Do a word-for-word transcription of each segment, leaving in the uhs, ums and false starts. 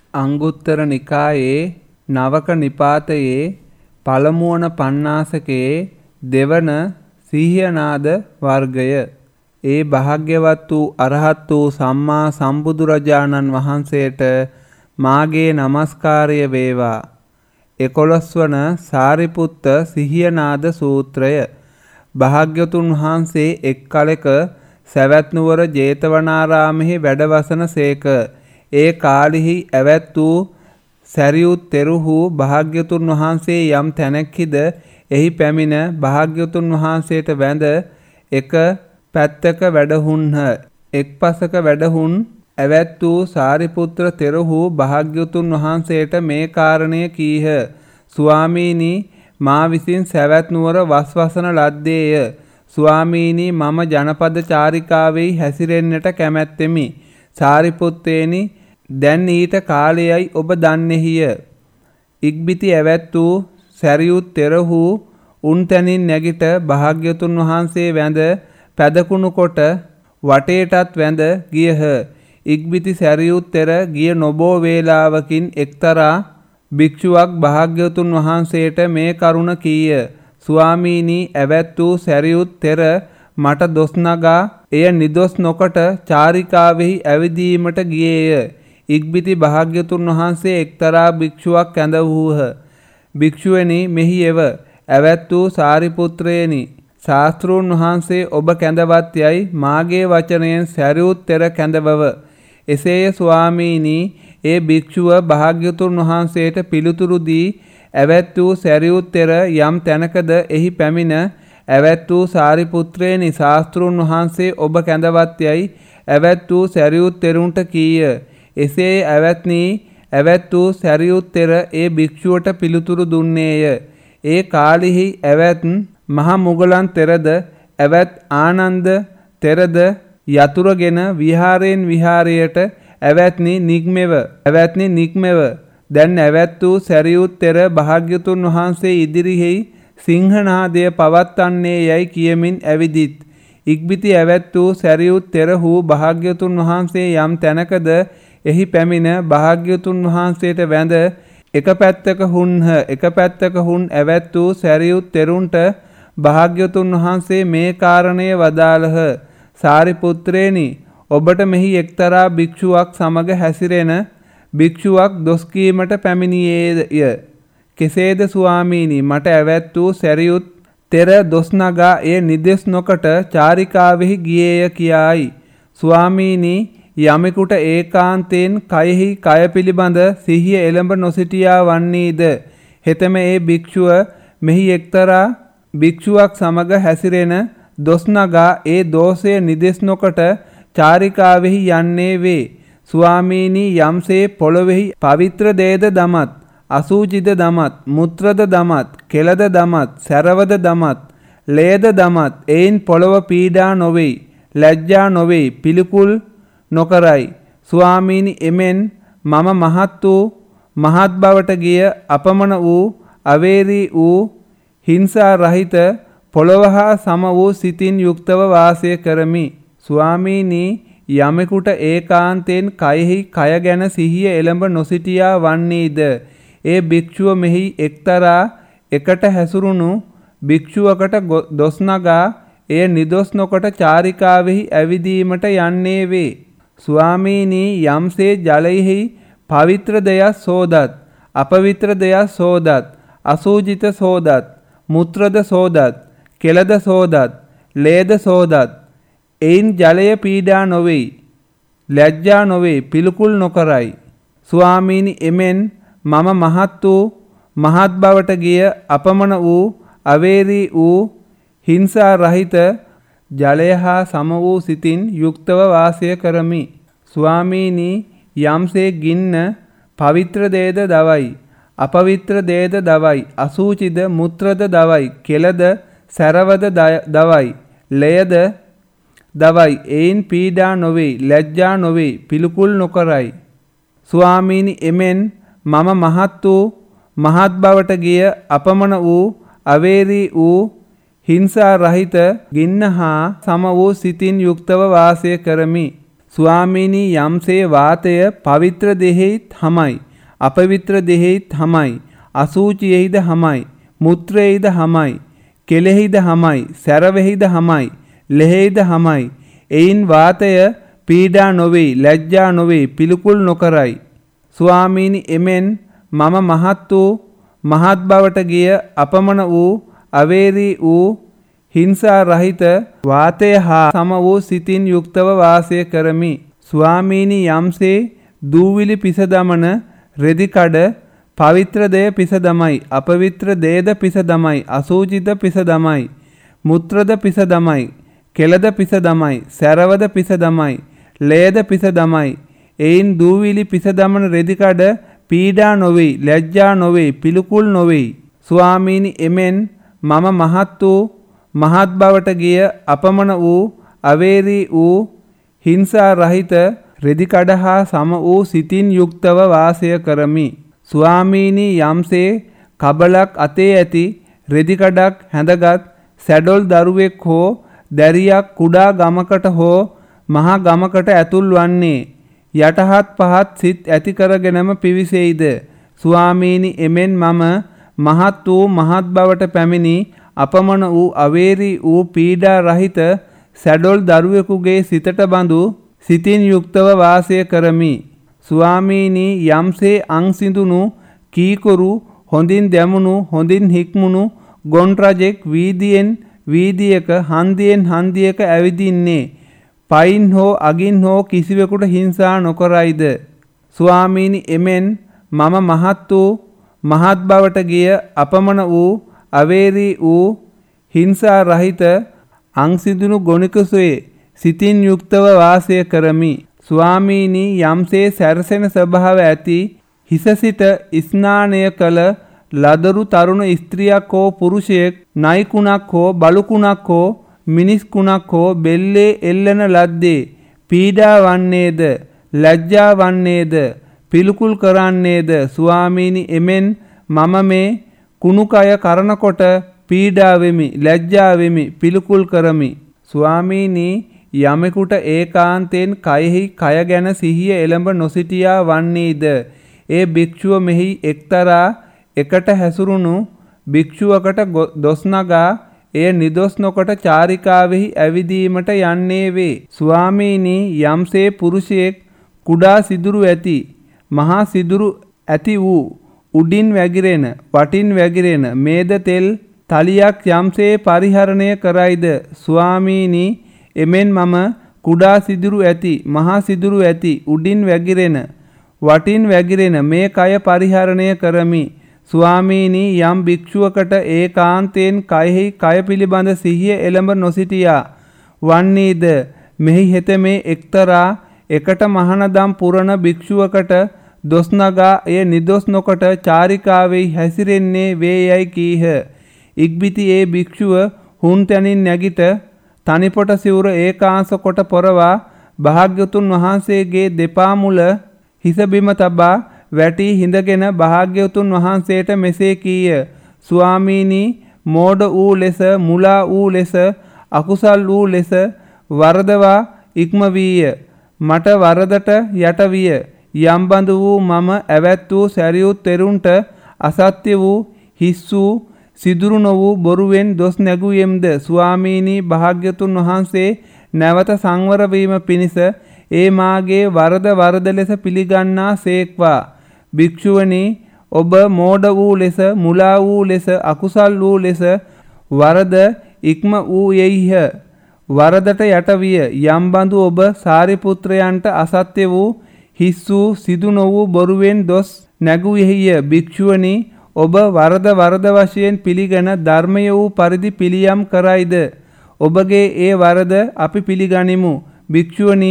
අංගුත්තර නිකායේ නවක නිපාතයේ පළමුවන පඤ්ඤාසකයේ දෙවන සීහනාද වර්ගය. ඒ භාග්‍යවත් වූ අරහත් වූ සම්මා සම්බුදුරජාණන් වහන්සේට මාගේ නමස්කාරය වේවා. එකොළොස් වන සාරිපුත්ත සිහියනාද සූත්‍රය. භාග්‍යවතුන් වහන්සේ එක් කලෙක සවැත් නුවර ජේතවනාරාමෙහි වැඩවසන සේක. ඒ කාලෙහි ඇවැත් වූ සැරියුත් තෙරුහු භාග්‍යවතුන් වහන්සේ යම් තැනැක්හිද එහි පැමිණ භාග්‍යවතුන් වහන්සේට වැඳ එක පැත්තක වැඩහුන්හ. එක් පසක වැඩහුන් ඇවැත් වූ සාරිපුත්‍ර තෙරුහු භාග්‍යවතුන් වහන්සේට මේ කාරණය කීහ. ස්වාමීනි, මා විසින් සවැත් නුවර වස්වසන ලද්දේය. ස්වාමීනි, මම ජනපද චාරිකාවෙහි හැසිරෙන්නට කැමැත්තෙමි. සාරිපුත්තේනි, දැන් ඊට කාලයයි ඔබ දන්නෙහිය. ඉක්බිති ඇවැත් වූ සැරියුත් තෙරහු උන් තැනින් නැගිට භාග්‍යවතුන් වහන්සේ වැඳ පැදකුණු කොට වටේටත් වැඳ ගියහ. ඉක්බිති සැරියුත් තෙර ගිය නොබෝ වේලාවකින් එක්තරා භික්ෂුවක් භාග්‍යවතුන් වහන්සේට මේ කරුණ කීය. ස්වාමීනි, ඇවැත් වූ සැරියුත් තෙර මට දොස් නගා එය නිදොස් නොකොට චාරිකාවෙහි ඇවිදීමට ගියේය. ඉක්බිති භාග්‍යවතුන් වහන්සේ එක්තරා භික්ෂුවක් කැඳවූහ. භික්ෂුවනි, මෙහි එව. ඇවැත් වූ සාරිපුත්‍රයනි, ශාස්ත්‍රූන් වහන්සේ ඔබ කැඳවත් යයි මාගේ වචනයෙන් සැරියුත් තෙර කැඳවව. එසේය ස්වාමීනි. ඒ භික්ෂුව භාග්‍යවතුන් වහන්සේට පිළිතුරු දී ඇවැත් වූ සැරියුත් තෙර යම් තැනකද එහි පැමිණ ඇවැත් වූ සාරිපුත්‍රයනි, ශාස්ත්‍රූන් වහන්සේ ඔබ කැඳවත් යයි ඇවැත් වූ සැරියුත් තෙරුන්ට කීය. එසේ ඇවැත්නි, ඇවැත් වූ සැරියුත් තෙර ඒ භික්ෂුවට පිළිතුරු දුන්නේය. ඒ කාලෙහි ඇවැත් මහ මුගලන් තෙරද ඇවැත් ආනන්ද තෙරද යතුරුගෙන විහාරයෙන් විහාරයට ඇවැත්නි නික්මෙව. ඇවැත්නි නික්මෙව. දැන් ඇවැත් වූ සැරියුත් තෙර භාග්‍යවතුන් වහන්සේ ඉදිරියෙහි සිංහනාදය පවත්වන්නේ යයි කියමින් ඇවිදිත්. ඉක්බිති ඇවැත් වූ සැරියුත් තෙරහු භාග්‍යවතුන් වහන්සේ යම් තැනකද එහි පැමිණ භාග්‍යවතුන් වහන්සේට වැඳ එක පැත්තක හුන්හ. එක පැත්තක හුන් ඇවැත් වූ සැරියුත් තෙරුන්ට භාග්‍යවතුන් වහන්සේ මේ කාරණය වදාළහ. සාරිපුත්‍රේනි, ඔබට මෙහි එක්තරා භික්ෂුවක් සමග හැසිරෙන භික්ෂුවක් දොස් කීමට පැමිණියේය. කෙසේද ස්වාමීනි? මට ඇවැත් වූ සැරියුත් තෙර දොස් නගා එය නිදෙස් නොකොට චාරිකාවෙහි ගියේය කියායි. ස්වාමීනි, යමෙකුට ඒකාන්තයෙන් කයෙහි කය පිළිබඳ සිහිය එළඹ නොසිටියා වන්නේද? හෙතෙම ඒ භික්ෂුව මෙහි එක්තරා භික්ෂුවක් සමග හැසිරෙන දොස් නගා ඒ දෝෂය නිදෙස් නොකොට චාරිකාවෙහි යන්නේ වේ. ස්වාමීනි, යම්සේ පොළොවෙහි පවිත්‍ර දේද දමත්, අසූචිද දමත්, මුත්‍රද දමත්, කෙලද දමත්, සැරවද දමත්, ලේද දමත්, එයින් පොළොව පීඩා නොවෙයි, ලැජ්ජා නොවෙයි, පිළිකුල් නොකරයි. ස්වාමීනි, එමෙන් මම මහත් වූ මහත් බවට ගිය අපමණ වූ අවේරී වූ හිංසා රහිත පොළොව හා සම වූ සිතින් යුක්තව වාසය කරමි. ස්වාමීනි, යමෙකුට ඒකාන්තයෙන් කයෙහි කය ගැන සිහිය එළඹ නොසිටියා වන්නේද? ඒ භික්ෂුව මෙහි එක්තරා එකට හැසුරුණු භික්ෂුවකට දොස් නගා එය නිදොස් නොකොට චාරිකාවෙහි ඇවිදීමට යන්නේ වේ. ස්වාමීනි, යම්සේ ජලයෙහි පවිත්‍ර දෙයක් සෝදත්, අපවිත්‍ර දෙයක් සෝදත්, අසූචිත සෝදත්, මුත්‍රද සෝදත්, කෙලද සෝදත්, ලේද සෝදත්, එයින් ජලය පීඩා නොවෙයි, ලැජ්ජා නොවෙයි, පිළිකුල් නොකරයි. ස්වාමීනි, එමෙන් මම මහත් වූ මහත් බවට ගිය අපමණ වූ අවේරී වූ හිංසා රහිත ජලය හා සම වූ සිතින් යුක්තව වාසය කරමි. ස්වාමීනි, යම්සේ ගින්න පවිත්‍ර දේද දවයි, අපවිත්‍ර දේද දවයි, අසූචිද මුත්‍රද දවයි, කෙලද සැරවද දවයි, ලයද දවයි, එයින් පීඩා නොවෙයි, ලැජ්ජා නොවෙයි, පිළිකුල් නොකරයි. ස්වාමීනි, එමෙන් මම මහත් වූ මහත් බවට ගිය අපමණ වූ අවේරී වූ හිංසා රහිත ගින්න හා සම වූ සිතින් යුක්තව වාසය කරමි. ස්වාමීනි යම්සේ වාතය පවිත්‍ර දෙහෙහිත් හමයි, අපවිත්‍ර දෙහෙහිත් හමයි, අසූචියෙහිද හමයි, මුත්‍රයෙහිද හමයි, කෙලෙහිද හමයි, සැරවෙහිද හමයි, ලෙහෙහිද හමයි. එයින් වාතය පීඩා නොවේ, ලැජ්ජා නොවේ, පිළිකුල් නොකරයි. ස්වාමීනි එමෙන් මම මහත් වූ මහත් බවට ගිය අපමණ වූ අවේරී වූ හිංසා රහිත වාතය හා සම වූ සිතින් යුක්තව වාසය කරමි. ස්වාමීනි යම්සේ දූවිලි පිස දමන රෙදිකඩ පවිත්‍ර දෙය පිස දමයි, අපවිත්‍ර දේද පිස දමයි, අසූචිත පිස දමයි, මුත්‍රද පිස දමයි, කෙලද පිස දමයි, සැරවද පිස දමයි, ලේද පිස දමයි. එයින් දූවිලි පිස දමන රෙදිකඩ පීඩා නොවේ, ලැජ්ජා නොවේ, පිළිකුල් නොවේ. ස්වාමීනි එමෙන් මම මහත් වූ මහත් බවට ගිය අපමණ වූ අවේරී වූ හිංසා රහිත රෙදිකඩ හා සම වූ සිතින් යුක්තව වාසය කරමි. ස්වාමීනි යම්සේ කබලක් අතේ ඇති රෙදිකඩක් හැඳගත් සැඩොල් දරුවෙක් හෝ දැරියක් කුඩා ගමකට හෝ මහා ගමකට ඇතුල් වන්නේ යටහත් පහත් සිත් ඇති කරගෙනම පිවිසෙයිද? ස්වාමීනි එමෙන් මම මහත් වූ මහත් බවට පැමිණි අපමණ වූ අවේරී වූ පීඩා රහිත සැඩොල් දරුවෙකුගේ සිතට බඳු සිතින් යුක්තව වාසය කරමි. ස්වාමීනි යම්සේ අං සිඳුණු කීකුරු හොඳින් දැමුණු හොඳින් හික්මුණු ගොන් රජෙක් වීදියෙන් වීදියක හන්දියෙන් හන්දියක ඇවිදින්නේ පයින් හෝ අගින් හෝ කිසිවෙකුට හිංසා නොකරයිද? ස්වාමීනි එමෙන් මම මහත් වූ මහත් බවට ගිය අපමණ වූ අවේරී වූ හිංසා රහිත අං සිඳුණු ගොනිකුසේ සිතින් යුක්තව වාසය කරමි. ස්වාමීනි යම්සේ සැරසෙන ස්වභාව ඇති හිස සිට ස්නානය කළ ලදරු තරුණ ස්ත්‍රියක් හෝ පුරුෂයෙක් නයිකුණක් හෝ බලුකුණක් හෝ මිනිස් කුණක් හෝ බෙල්ලේ එල්ලන ලද්දේ පීඩා වන්නේද, ලැජ්ජා වන්නේද, පිළිකුල් කරන්නේද? ස්වාමීනි එමෙන් මම මේ කුණුකය කරනකොට පීඩා වෙමි, ලැජ්ජා වෙමි, පිළිකුල් කරමි. ස්වාමීනි යමෙකුට ඒකාන්තයෙන් කයෙහි කය ගැන සිහිය එළඹ නොසිටියා වන්නේද? ඒ භික්ෂුව මෙහි එක්තරා එකට හැසුරුණු භික්ෂුවකට දොස් නගා එය නිදොස් නොකොට චාරිකාවෙහි ඇවිදීමට යන්නේ වේ. ස්වාමීනි යම්සේ පුරුෂයෙක් කුඩා සිදුරු ඇති මහා සිදුරු ඇති වූ උඩින් වැగిරෙන වටින් වැగిරෙන මේද තෙල් තලියක් යම්සේ පරිහරණය කරයිද? ස්වාමීනි එමෙන් මම කුඩා සිදුරු ඇති මහා සිදුරු ඇති උඩින් වැగిරෙන වටින් වැగిරෙන මේ කය පරිහරණය කරමි. ස්වාමීනි යම් භික්ෂුවකට ඒකාන්තයෙන් කයෙහි කය පිළිබඳ සිහිය එළඹ නොසිටියා වන්නේද? මෙහි හෙත මේ එක්තරා එකට මහනදම් පුරන භික්ෂුවකට දොස් නගා එය නිදොස් නොකොට චාරිකාවෙහි හැසිරෙන්නේ වේයයි කීහ. ඉක්බිති ඒ භික්ෂුව හුන් තැනින් නැගිට තනිපොට සිවුර ඒකාංශ කොට පොරවා භාග්‍යවතුන් වහන්සේගේ දෙපා මුල හිස බිම තබා වැටි හිඳගෙන භාග්‍යවතුන් වහන්සේට මෙසේ කීය. ස්වාමීනි මෝඩ වූ ලෙස, මුලා වූ ලෙස, අකුසල් වූ ලෙස වරදවා ඉක්මවීය. මට වරදට යට විය. යම් බඳු වූ මම ඇවැත් වූ සැරියුත් තෙරුන්ට අසත්‍ය වූ හිස් වූ සිදුරු නො වූ බොරුවෙන් දොස් නැගුවෙම්ද? ස්වාමීනි භාග්‍යවතුන් වහන්සේ නැවත සංවර වීම පිණිස ඒ මාගේ වරද වරද ලෙස පිළිගන්නා සේක්වා. භික්ෂුවනි ඔබ මෝඩ වූ ලෙස, මුලා වූ ලෙස, අකුසල් වූ ලෙස වරද ඉක්ම වූ යෙයිහ. වරදට යට විය. යම් බඳු ඔබ සාරිපුත්‍රයන්ට අසත්‍ය වූ හිස් වූ සිදු නො වූ බොරුවෙන් දොස් නැගුවෙහිය. භික්ෂුවනි ඔබ වරද වරද වශයෙන් පිළිගෙන ධර්මය වූ පරිදි පිළියම් කරයිද? ඔබගේ ඒ වරද අපි පිළිගනිමු. භික්ෂුවනි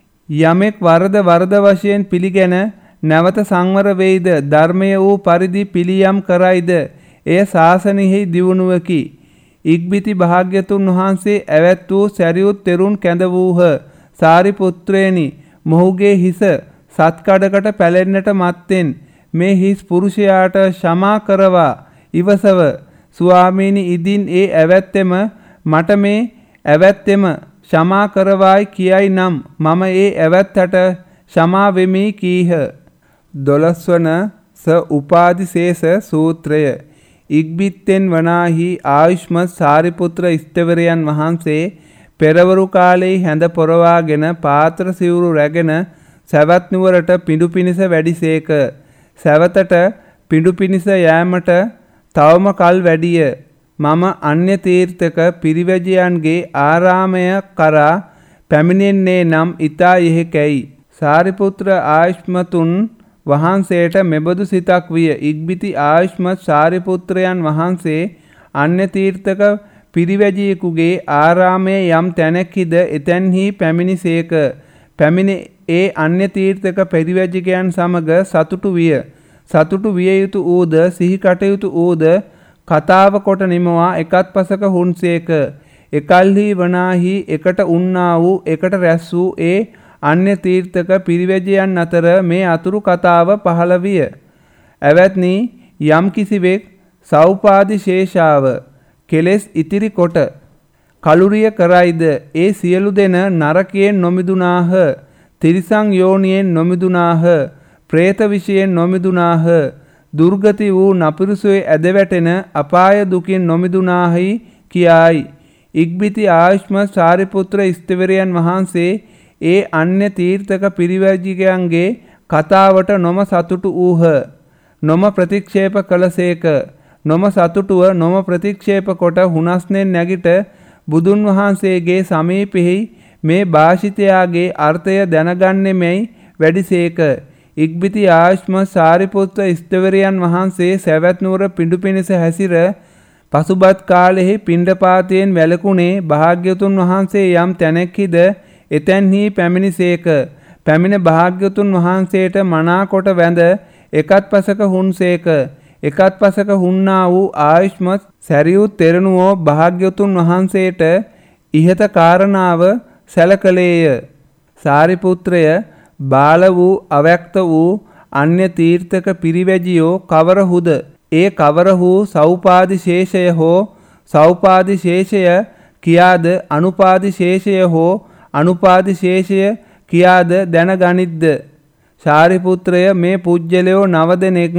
යමෙක් වරද වරද වශයෙන් පිළිගෙන නැවත සංවර වෙයිද, ධර්මය වූ පරිදි පිළියම් කරයිද? එය ශාසනයෙහි දියුණුවකි. ඉක්බිති භාග්‍යතුන් වහන්සේ ඇවැත් වූ සැරියුත් තෙරුන් කැඳ වූහ. සාරිපුත්‍රයනි මොහුගේ හිස සත්කඩකට පැලෙන්නට මත්තෙන් මේ හිස් පුරුෂයාට क्षमा කරවා ඉවසව. ස්වාමීනි ඉදින් ඒ ඇවැත්තෙම මට මේ ඇවැත්තෙම ක්ෂමා කරවායි කියයි නම් මම ඒ ඇවැත්තට ක්ෂමා වෙමි කීහ. දොළොස් වන ස උපාදිශේෂ සූත්‍රය. ඉක්බිත්තෙන් වනාහි ආයුෂ්මත් සාරිපුත්‍ර ස්ථවරයන් වහන්සේ පෙරවරු කාලයේ හැඳ පොරවාගෙන පාත්‍ර සිවුරු රැගෙන සවැත් නුවරට පිඬු පිණිස වැඩිසේක. සවතට පිඬු පිණිස යෑමට තවම කල් වැඩිය. මම අන්‍ය තීර්ථක පිරිවැජියන්ගේ ආරාමය කරා පැමිණෙන්නේ නම් ඊතා යෙහෙකැයි. සාරිපුත්‍ර ආයුෂ්මතුන් වහන්සේට මෙබඳු සිතක් විය. ඉක්බිති ආයුෂ්මත් සාරිපුත්‍රයන් වහන්සේ අන්‍ය තීර්ථක පිරිවැජියෙකුගේ ආරාමයේ යම් තැනැක්හිද එතැන්හි පැමිණිසේක. පැමිණ ඒ අන්‍ය තීර්ථක පිරිවැජිකයන් සමග සතුටු විය. සතුටු විය යුතු ඌද සිහි කටයුතු ඌද කතාව කොට නිමවා එකත් පසක හුන්සේක. එකල්හි වනාහි එකට උන්නා වූ එකට රැස් වූ ඒ අන්‍ය තීර්ථක පිරිවැජියන් අතර මේ අතුරු කතාව පහළ විය. ඇවැත්නි යම් කිසිවෙක් සෞපාදිශේෂාව කෙලෙස් ඉතිරි කොට කලුරිය කරයිද ඒ සියලු දෙන නරකයෙන් නොමිදුනාහ, තිරිසං යෝනියෙන් නොමිදුනාහ, പ്രേත විෂයෙන් නොමිදුනාහ, දුර්ගති වූ නපුරුසොයේ ඇද වැටෙන අපාය දුකින් නොමිදුනාහි කියායි. ඉක්බිති ආයුෂ්මත් සාරිපුත්‍ර ස්ථවරයන් වහන්සේ ඒ අන්‍ය තීර්ථක පිරිවැජිකයන්ගේ කතාවට නොම සතුටු වූහ. නොම ප්‍රතික්ෂේප කළසේක. නොම සතුටුව නොම ප්‍රතික්ෂේප කොට හුනස්නෙන් නැගිට බුදුන් වහන්සේගේ සමීපෙහි මේ භාෂිතයාගේ අර්ථය දැනගන්නෙමැයි වැඩිසේක. ඉක්බිති ආයුෂ්මත් සාරිපුත්‍ර ස්ථවරයන් වහන්සේ සවැත් නුවර පිඬු පිණිස හැසිර පසුබත් කාලෙහි පිණ්ඩපාතයෙන් වැළකුණේ භාග්‍යවතුන් වහන්සේ යම් තැනැක්හිද එතැන්හි පැමිණිසේක. පැමිණ භාග්‍යවතුන් වහන්සේට මනාකොට වැඳ එකත් පසක හුන්සේක. එකත් පසක හුන්නා වූ ආයුෂ්මත් සැරියුත් තෙරණුවෝ භාග්‍යවතුන් වහන්සේට ඉහත කාරණාව සැලකලේය. සාරිපුත්‍රය බාල වූ අව්‍යක්ත වූ අන්‍ය තීර්ථක පිරිවැජියෝ කවරහුද? ඒ කවරහු සෞපාදිශේෂය හෝ සෞපාදිශේෂය කියාද අනුපාදිශේෂය හෝ අනුපාදිශේෂය කියාද දැනගනිද්ද? සාරිපුත්‍රය මේ පුජ්‍යලයෝ නව දෙනෙක්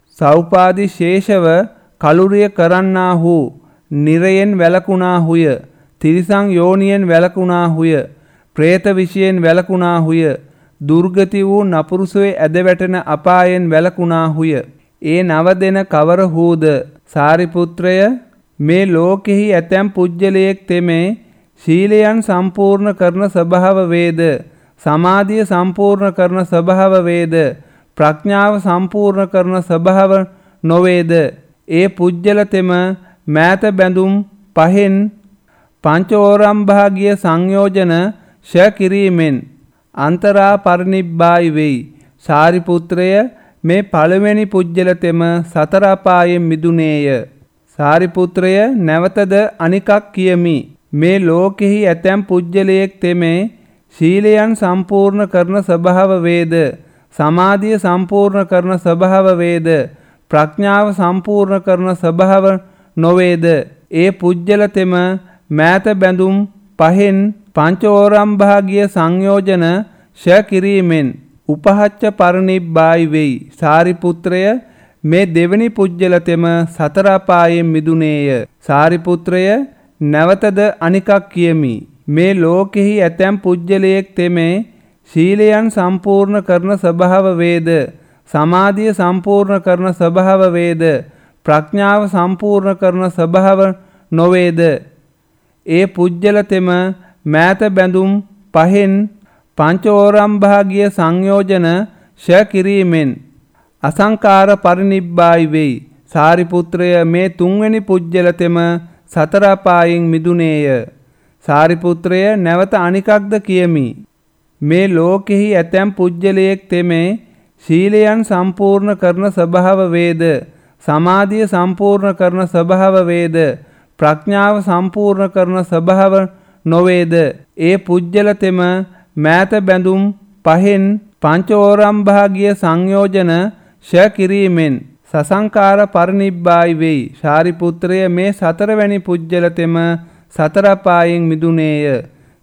සෞපාදිශේෂව කලුරිය කරන්නාහු, නිරයෙන් වැළකුණාහුය, තිරිසං යෝනියෙන් වැළකුණාහුය, പ്രേත විෂයෙන් වැළකුණාහුය, දුර්ගති වූ නපුරුසොයේ ඇද වැටෙන අපායෙන් වැළකුණාහුය. ඒ නව දෙන කවරහුද? සාරිපුත්‍රය මේ ලෝකෙහි ඇතැම් පුජ්‍යලයෙක් තෙමේ ශීලයන් සම්පූර්ණ කරන ස්වභාව වේද, සමාධිය සම්පූර්ණ කරන ස්වභාව වේද, ප්‍රඥාව සම්පූර්ණ කරන ස්වභාව නොවේද? ඒ පුජ්‍යල තෙම මෑත බැඳුම් පහෙන් පංචෝරම්භාගිය සංයෝජන ෂ කිරීමෙන් අන්තරා පරිනිබ්බායි වෙයි. සාරිපුත්‍රය මේ පළවෙනි පුජ්‍යල තෙම සතර අපායෙන් මිදුනේය. සාරිපුත්‍රය නැවතද අනිකක් කියමි. මේ ලෝකෙහි ඇතැම් පුජ්‍යලයෙක් තෙමේ ශීලයන් සම්පූර්ණ කරන ස්වභාව වේද, සමාධිය සම්පූර්ණ කරන ස්වභාව වේද, ප්‍රඥාව සම්පූර්ණ කරන ස්වභාව නොවේද? ඒ පුජ්‍යල තෙම මෑත බැඳුම් පහෙන් පංචෝරම්භාගිය සංයෝජන ෂ කිරීමෙන් උපහච්ච පරිනිබ්බායි වෙයි. සාරිපුත්‍රය මේ දෙවැනි පුජ්‍යල තෙම සතර අපායෙන් මිදුනේය. සාරිපුත්‍රය නැවතද අනිකක් කියමි. මේ ලෝකෙහි ඇතැම් පුජ්‍යලයෙක් තෙමේ ශීලයන් සම්පූර්ණ කරන ස්වභාව වේද, සමාධිය සම්පූර්ණ කරන ස්වභාව වේද, ප්‍රඥාව සම්පූර්ණ කරන ස්වභාව නොවේද? ඒ පුජ්‍යල තෙම මෑත බැඳුම් පහෙන් පංචෝරම්භාගිය සංයෝජන ෂ කිරීමෙන් අසංකාර පරිනිබ්බායි වෙයි. සාරිපුත්‍රය මේ තුන්වෙනි පුජ්‍යල තෙම සතර අපායෙන් මිදුනේය. සාරිපුත්‍රය නැවත අනිකක්ද කියමි. මේ ලෝකෙහි ඇතැම් පුජ්‍යලයෙක් තෙමේ ශීලයන් සම්පූර්ණ කරන ස්වභාව වේද, සමාධිය සම්පූර්ණ කරන ස්වභාව වේද, ප්‍රඥාව සම්පූර්ණ කරන ස්වභාව නොවේද? ඒ පුජ්‍යල තෙම මෑත බැඳුම් පහෙන් පංචෝරම්භාගිය සංයෝජන ෂ කිරීමෙන් සසංකාර පරිනිබ්බායි වෙයි. සාරිපුත්‍රය මේ සතරවැනි පුජ්‍යල තෙම සතර අපායෙන් මිදුනේය.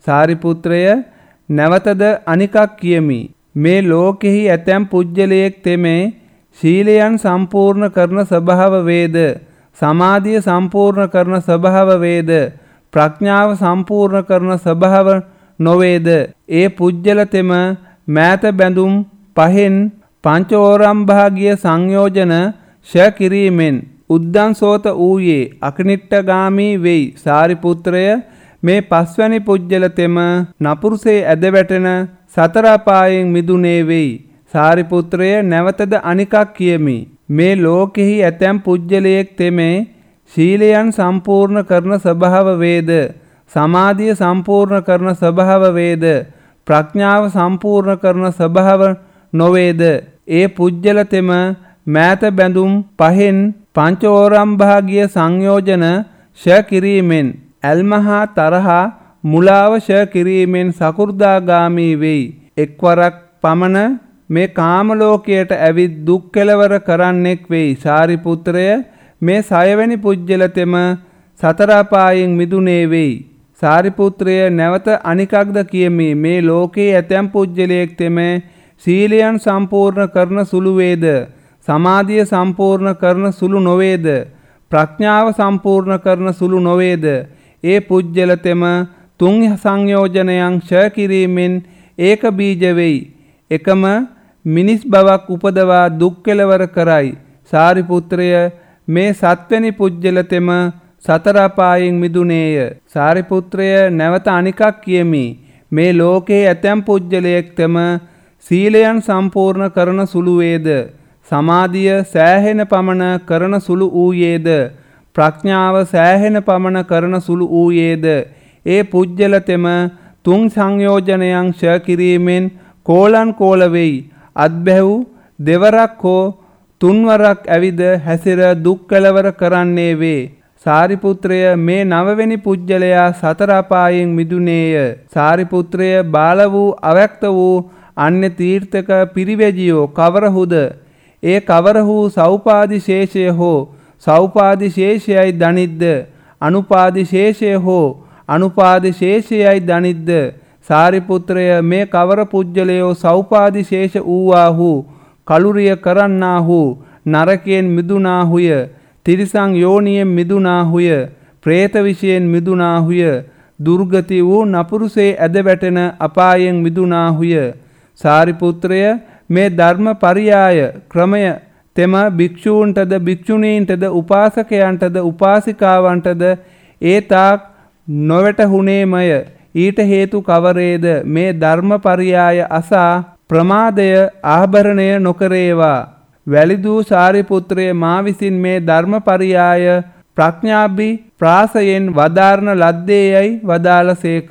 සාරිපුත්‍රය නැවතද අනිකක් කියමි. මේ ලෝකෙහි ඇතැම් පුජ්‍යලයෙක් තෙමේ ශීලයන් සම්පූර්ණ කරන ස්වභාව වේද, සමාධිය සම්පූර්ණ කරන ස්වභාව වේද, ප්‍රඥාව සම්පූර්ණ කරන ස්වභාව නොවේද. ඒ පුජ්‍යල තෙම මෑත බැඳුම් පහෙන් පංචෝරම්භාගිය සංයෝජන ෂ කිරීමෙන් උද්දංසෝත වූයේ අකනිට්ඨගාමී වෙයි. සාරිපුත්‍රය මේ පස්වැනි පුජ්‍යල තෙම නපුරුසේ ඇද වැටෙන සතර අපායෙන් මිදුනේ වෙයි. සාරිපුත්‍රය නැවතද අනිකක් කියමි. මේ ලෝකෙහි ඇතැම් පුජ්‍යලයෙක් තෙමේ ශීලයන් සම්පූර්ණ කරන ස්වභාව වේද, සමාධිය සම්පූර්ණ කරන ස්වභාව වේද, ප්‍රඥාව සම්පූර්ණ කරන ස්වභාව නොවේද. ඒ පුජ්‍යල තෙම මෑත බැඳුම් පහෙන් පංචෝරම්භාගිය සංයෝජන ෂ කිරීමෙන් ඇල්මහා තරහා මුලාව ෂ කිරීමෙන් සකු르දාගාමී වෙයි. එක්වරක් පමණ මේ කාම ලෝකයට ඇවිත් දුක් කෙලවර කරන්නෙක් වෙයි. සාරිපුත්‍රය මේ සයවැනි පුජ්‍යල තෙම සතර අපායෙන් මිදුනේ වෙයි. සාරිපුත්‍රය නැවත අනිකක්ද කියමි. මේ ලෝකයේ ඇතැම් පුජ්‍යලයෙක් තෙමේ සීලයන් සම්පූර්ණ කරන සුළු වේද, සමාධිය සම්පූර්ණ කරන සුළු නොවේද, ප්‍රඥාව සම්පූර්ණ කරන සුළු නොවේද. ඒ පුජ්‍යල තෙම තුන් සංයෝජනයන් ෂ කිරීමෙන් ඒක බීජ වෙයි. එකම මිනිස් බවක් උපදවා දුක් කෙලවර කරයි. සාරිපුත්‍රය මේ සත්වැනි පුජ්‍යල තෙම සතර අපායෙන් මිදුනේය. සාරිපුත්‍රය නැවත අනිකක් කියමි. මේ ලෝකයේ ඇතැම් පුජ්‍යලයෙක් තෙම සීලයන් සම්පූර්ණ කරන සුළු වේද, සමාධිය සෑහෙන පමණ කරන සුළු වූයේද, ප්‍රඥාව සෑහෙන පමණ කරන සුළු වූයේද. ඒ පුජ්‍යල තෙම තුන් සංයෝජනයන් ෂ කිරීමෙන් කෝලන් කෝල වෙයි. අත්බැහු දෙවරක් හෝ තුන්වරක් ඇවිද හැසිර දුක් කෙලවර කරන්නේ වේ. සාරිපුත්‍රය මේ නවවෙනි පුජ්‍යලයා සතර අපායෙන් මිදුනේය. සාරිපුත්‍රය බාල වූ අවැක්ත වූ අන්‍ය තීර්ථක පිරිවැජියෝ කවරහුද? ඒ කවරහු සෞපාදිශේෂය හෝ සෞපාදිශේෂයයි දනිද්ද, අනුපාදිශේෂය හෝ අනුපාදිශේෂයයි දනිද්ද. සාරිපුත්‍රය මේ කවර පුජ්‍යලයෝ සෞපාදිශේෂ වූවාහු, කලුරිය කරන්නාහු, නරකයෙන් මිදුනාහුය, තිරිසං යෝනියෙන් මිදුනාහුය, ප්‍රේත විෂයෙන් මිදුනාහුය, දුර්ගති වූ නපුරුසේ ඇද වැටෙන අපායෙන් මිදුනාහුය. සාරිපුත්‍රය මේ ධර්ම පරියාය ක්‍රමය තෙම භික්ෂූන්ටද භික්ෂුණීන්ටද උපාසකයන්ටද උපාසිකාවන්ටද ඒ තාක් නොවැටහුණේමය. ඊට හේතු කවරේද? මේ ධර්ම පරියාය අසා ප්‍රමාදය ආභරණය නොකරේවා. වැලිදූ සාරිපුත්‍රය මා විසින් මේ ධර්ම පරියාය ප්‍රඥාභි ප්‍රාසයෙන් වදාරන ලද්දේයයි වදාළසේක.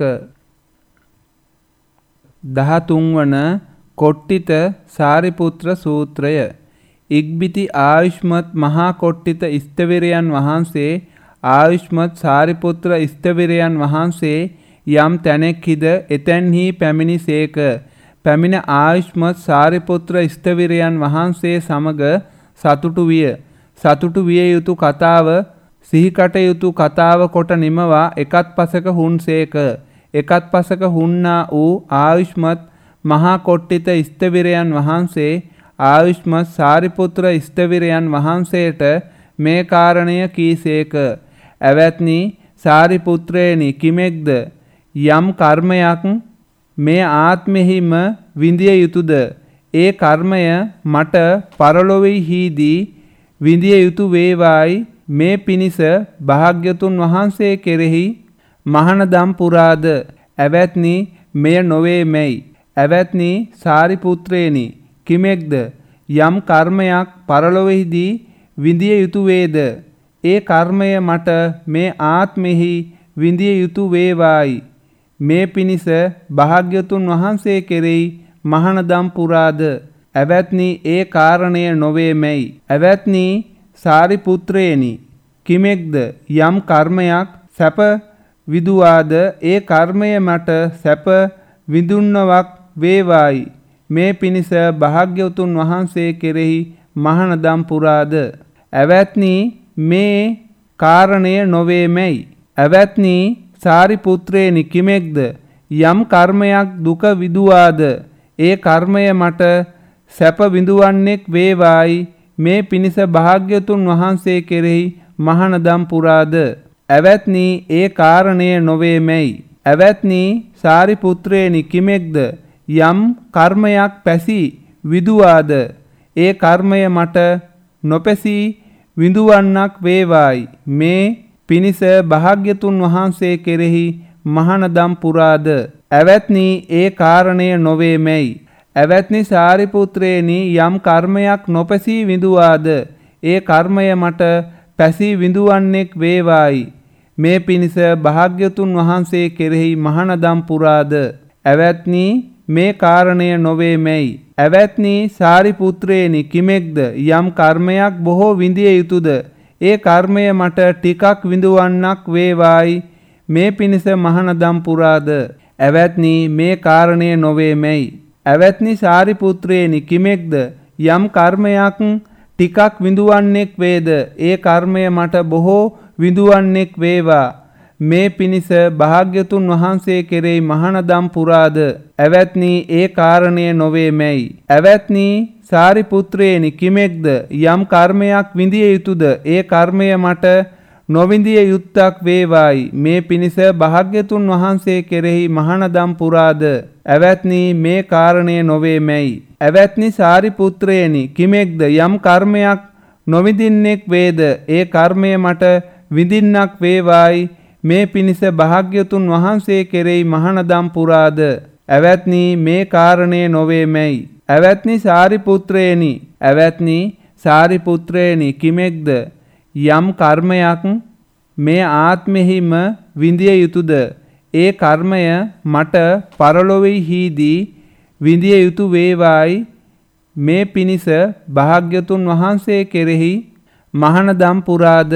දහතුන් වන කොට්ටිත සාරිපුත්‍ර සූත්‍රය. ඉක්බිති ආයුෂ්මත් මහා කොට්ටිත ස්ථවිරයන් වහන්සේ ආයුෂ්මත් සාරිපුත්‍ර ස්ථවිරයන් වහන්සේ යම් තැනෙක්හිද එතැන්හි පැමිණි සේක. පැමිණ ආයුෂ්මත් සාරිපුත්‍ර ස්ථවිරයන් වහන්සේ සමග සතුටු විය. සතුටු විය යුතු කතාව සිහිකට යුතු කතාව කොට නිමවා එකත් පසක හුන්සේක. එකත් පසක හුන්නා වූ ආයුෂ්මත් මහා කොට්ටිත ස්ථවිරයන් වහන්සේ ආයුෂ්මත් සාරිපුත්‍ර ස්ථවිරයන් වහන්සේට මේ කාරණය කීසේක. ඇවැත්නි සාරිපුත්‍රයනි, කිමෙක්ද යම් කර්මයක් මේ ආත්මෙහිම විඳිය යුතුද? ඒ කර්මය මට පරලොවෙහිදී විඳිය යුතු වේවායි මේ පිණිස භාග්‍යතුන් වහන්සේ කෙරෙහි මහණදම් පුරාද? ඇවැත්නි මෙය නොවේ මැයි. ඇවැත්නි සාරිපුත්‍රයනි, කිමෙක්ද යම් කර්මයක් පරලොවෙහිදී විඳිය යුතු වේද? ඒ කර්මය මට මේ ආත්මෙහි විඳිය යුතු වේවායි මේ පිණිස භාග්‍යතුන් වහන්සේ කෙරෙහි මහණදම් පුරාද? ඇවැත්නි ඒ කාරණය නොවේ මැයි. ඇවැත්නි සාරිපුත්‍රයනි, කිමෙක්ද යම් කර්මයක් සැප විදුවාද? ඒ කර්මය මට සැප විඳුන්නවක් වේවායි මේ පිණිස භාග්‍යවතුන් වහන්සේ කෙරෙහි මහණදම් පුරාද? ඇවැත්නි මේ කාරණය නොවේ මැයි. ඇවැත්නි සාරිපුත්‍රයනි, කිමෙක්ද යම් කර්මයක් දුක විදුවාද ඒ කර්මය මට සැප විඳුවන්නෙක් වේවායි මේ පිණිස භාග්‍යතුන් වහන්සේ කෙරෙහි මහණදම් පුරාද. ඇවැත්නි ඒ කාරණය නොවේමැයි. ඇවැත්නි සාරිපුත්‍රයනි කිමෙක්ද යම් කර්මයක් පැසී විදුවාද ඒ කර්මය මට නොපැසී විඳුවන්නක් වේවායි මේ පිණිස භාග්‍යතුන් වහන්සේ කෙරෙහි මහණදම් පුරාද. ඇවැත්නි ඒ කාරණය නොවේමැයි. ඇවැත්නි සාරිපුත්‍රයනි යම් කර්මයක් නොපැසී විඳුවාද ඒ කර්මය මට පැසී විඳුවන්නෙක් වේවායි මේ පිණිස භාග්‍යතුන් වහන්සේ කෙරෙහි මහණදම් පුරාද. ඇවැත්නි මේ කාරණය නොවේමැයි. ඇවැත්නි සාරිපුත්‍රයනි කිමෙක්ද යම් කර්මයක් බොහෝ විඳිය යුතුද ඒ කර්මය මට ටිකක් විඳුවන්නක් වේවායි මේ පිණිස මහණදම් පුරාද. ඇවැත්නි මේ කාරණය නොවේමැයි. ඇවැත්නි සාරිපුත්‍රයනි කිමෙක්ද යම් කර්මයක් ටිකක් විඳුවන්නෙක් වේද ඒ කර්මය මට බොහෝ විඳුවන්නෙක් වේවා මේ පිණිස භාග්‍යතුන් වහන්සේ කෙරෙහි මහණදම් පුරාද. ඇවැත්නි ඒ කාරණය නොවේමැයි. ඇවැත්නි සාරිපුත්‍රයනි කිමෙක්ද යම් කර්මයක් විඳිය යුතුද ඒ කර්මය මට නොවිඳිය යුත්තක් වේවායි මේ පිණිස භාග්‍යතුන් වහන්සේ කෙරෙහි මහණදම් පුරාද. ඇවැත්නි මේ කාරණය නොවේමැයි. ඇවැත්නි සාරිපුත්‍රයනි කිමෙක්ද යම් කර්මයක් නොවිඳින්නෙක් වේද ඒ කර්මය මට විඳින්නක් වේවායි මේ පිණිස භාග්‍යතුන් වහන්සේ කෙරෙහි මහණදම් පුරාද. ඇවැත්නි මේ කාරණය නොවේමැයි. ඇවැත්නි සාරිපුත්‍රයනි ඇවැත්නි සාරිපුත්‍රයනි කිමෙක්ද යම් කර්මයක් මේ ආත්මෙහිම විඳිය යුතුද ඒ කර්මය මට පරලොවෙහිදී විඳිය යුතු වේවායි මේ පිණිස භාග්‍යතුන් වහන්සේ කෙරෙහි මහණදම් පුරාද.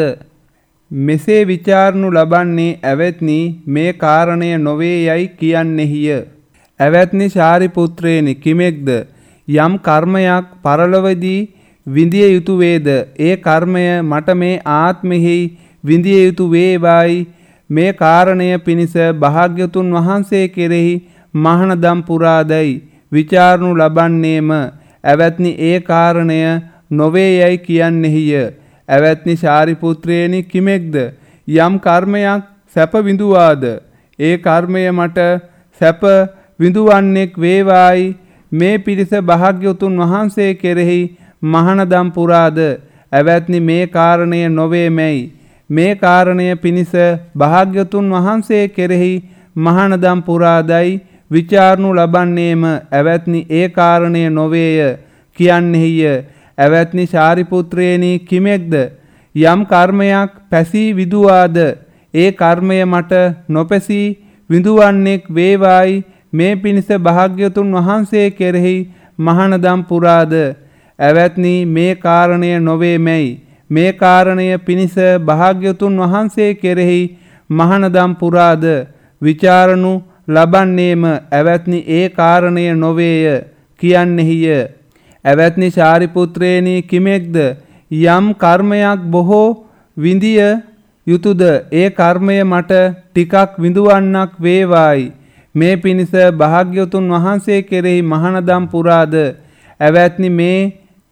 මෙසේ විචාරනු ලබන්නේ ඇවැත්නි මේ කාරණය නොවේ යයි කියන්නෙහිය. ඇවැත්නි සාරිපුත්‍රයනි කිමෙක්ද යම් කර්මයක් පරලොවදී විඳිය යුතු වේද ඒ කර්මය මට මේ ආත්මෙහි විඳිය යුතු වේවායි මේ කාරණය පිණිස භාග්‍යතුන් වහන්සේ කෙරෙහි මහණදම් පුරාදයි විචාරනු ලබන්නේම ඇවැත්නි ඒ කාරණය නොවේ යයි කියන්නෙහිය. ඇවැත්නි සාරිපුත්‍රයනි කිමෙක්ද යම් කර්මයක් සැප විඳුවාද ඒ කර්මය මට සැප විඳුවන්නෙක් වේවායි මේ පිරිස භාග්‍යතුන් වහන්සේ කෙරෙහි මහණදම් පුරාද. ඇවැත්නි මේ කාරණය නොවේමැයි. මේ කාරණය පිණිස භාග්‍යතුන් වහන්සේ කෙරෙහි මහණදම් පුරාදයි විචාරනු ලබන්නේම ඇවැත්නි ඒ කාරණය නොවේය කියන්නෙහිය. ඇවැත්නි සාරිපුත්‍රයනි කිමෙක්ද යම් කර්මයක් පැසී විදුවාද ඒ කර්මය මට නොපැසී විඳුවන්නෙක් වේවායි මේ පිණිස භාග්‍යතුන් වහන්සේ කෙරෙහි මහණදම් පුරාද. ඇවැත්නි මේ කාරණය නොවේමැයි. මේ කාරණය පිණිස භාග්‍යතුන් වහන්සේ කෙරෙහි මහණදම් පුරාද විචාරනු ලබන්නේම ඇවැත්නි ඒ කාරණය නොවේය කියන්නෙහිය. ඇවැත්නි සාරිපුත්‍රයනි කිමෙක්ද යම් කර්මයක් බොහෝ විඳිය යුතුද ඒ කර්මය මට ටිකක් විඳුවන්නක් වේවායි මේ පිණිස භාග්‍යතුන් වහන්සේ කෙරෙහි මහණදම් පුරාද. ඇවැත්නි මේ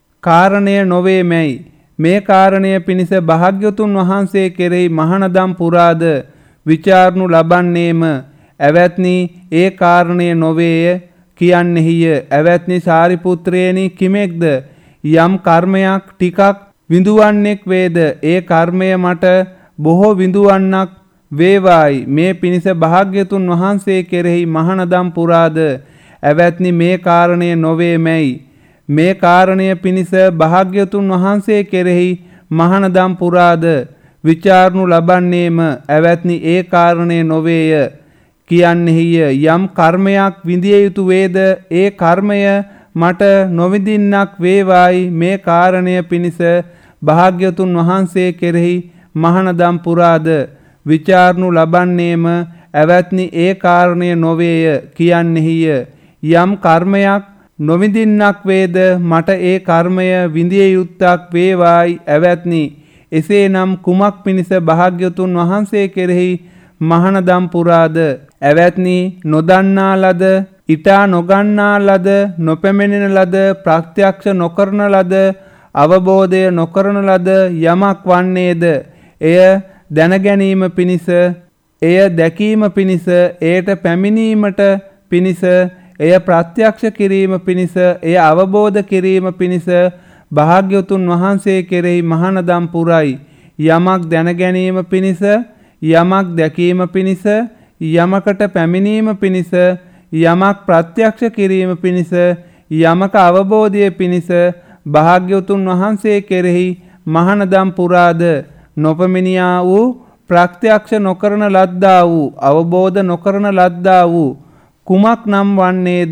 කාරණය නොවේමැයි. මේ කාරණය පිණිස භාග්‍යතුන් වහන්සේ කෙරෙහි මහණදම් පුරාද විචාරනු ලබන්නේම ඇවැත්නි ඒ කාරණය නොවේය කියන්නෙහිය. ඇවැත්නි සාරිපුත්‍රයනි කිමෙක්ද යම් කර්මයක් ටිකක් විඳුවන්නෙක් වේද ඒ කර්මය මට බොහෝ විඳුවන්නක් වේවායි මේ පිණිස භාග්‍යතුන් වහන්සේ කෙරෙහි මහණදම් පුරාද. ඇවැත්නි මේ කාරණය නොවේමැයි. මේ කාරණය පිණිස භාග්‍යතුන් වහන්සේ කෙරෙහි මහණදම් පුරාද විචාරනු ලබන්නේම ඇවැත්නි ඒ කාරණය නොවේය කියන්නෙහිය. යම් කර්මයක් විඳිය යුතු වේද ඒ කර්මය මට නොවිඳින්නක් වේවායි මේ කාරණය පිණිස භාග්‍යතුන් වහන්සේ කෙරෙහි මහණදම් පුරාද විචාරනු ලබන්නේම ඇවැත්නි ඒ කාරණය නොවේය කියන්නෙහිය. යම් කර්මයක් නොවිඳින්නක් වේද මට ඒ කර්මය විඳිය යුත්තක් වේවායි ඇවැත්නි එසේනම් කුමක් පිණිස භාග්‍යතුන් වහන්සේ කෙරෙහි මහණදම් පුරාද. ඇවැත්නි නොදන්නා ලද, ඊටා නොගන්නා ලද, නොපැමිණෙන ලද, ප්‍රත්‍යක්ෂ නොකරන ලද, අවබෝධය නොකරන ලද යමක් වන්නේද එය දැනගැනීම පිණිස, එය දැකීම පිණිස, එයට පැමිණීමට පිණිස, එය ප්‍රත්‍යක්ෂ කිරීම පිණිස, එය අවබෝධ කිරීම පිණිස භාග්‍යවතුන් වහන්සේ කෙරෙහි මහණදම් පුරයි. යමක් දැනගැනීම පිණිස, යමක් දැකීම පිණිස, යමකට පැමිණීම පිණිස, යමක් ප්‍රත්‍යක්ෂ කිරීම පිණිස, යමක අවබෝධය පිණිස භාග්‍යවතුන් වහන්සේ කෙරෙහි මහණදම් පුරාද. නොපමිනියා වූ, ප්‍රත්‍යක්ෂ නොකරන ලද්දා වූ, අවබෝධ නොකරන ලද්දා වූ කුමක් නම් වන්නේද?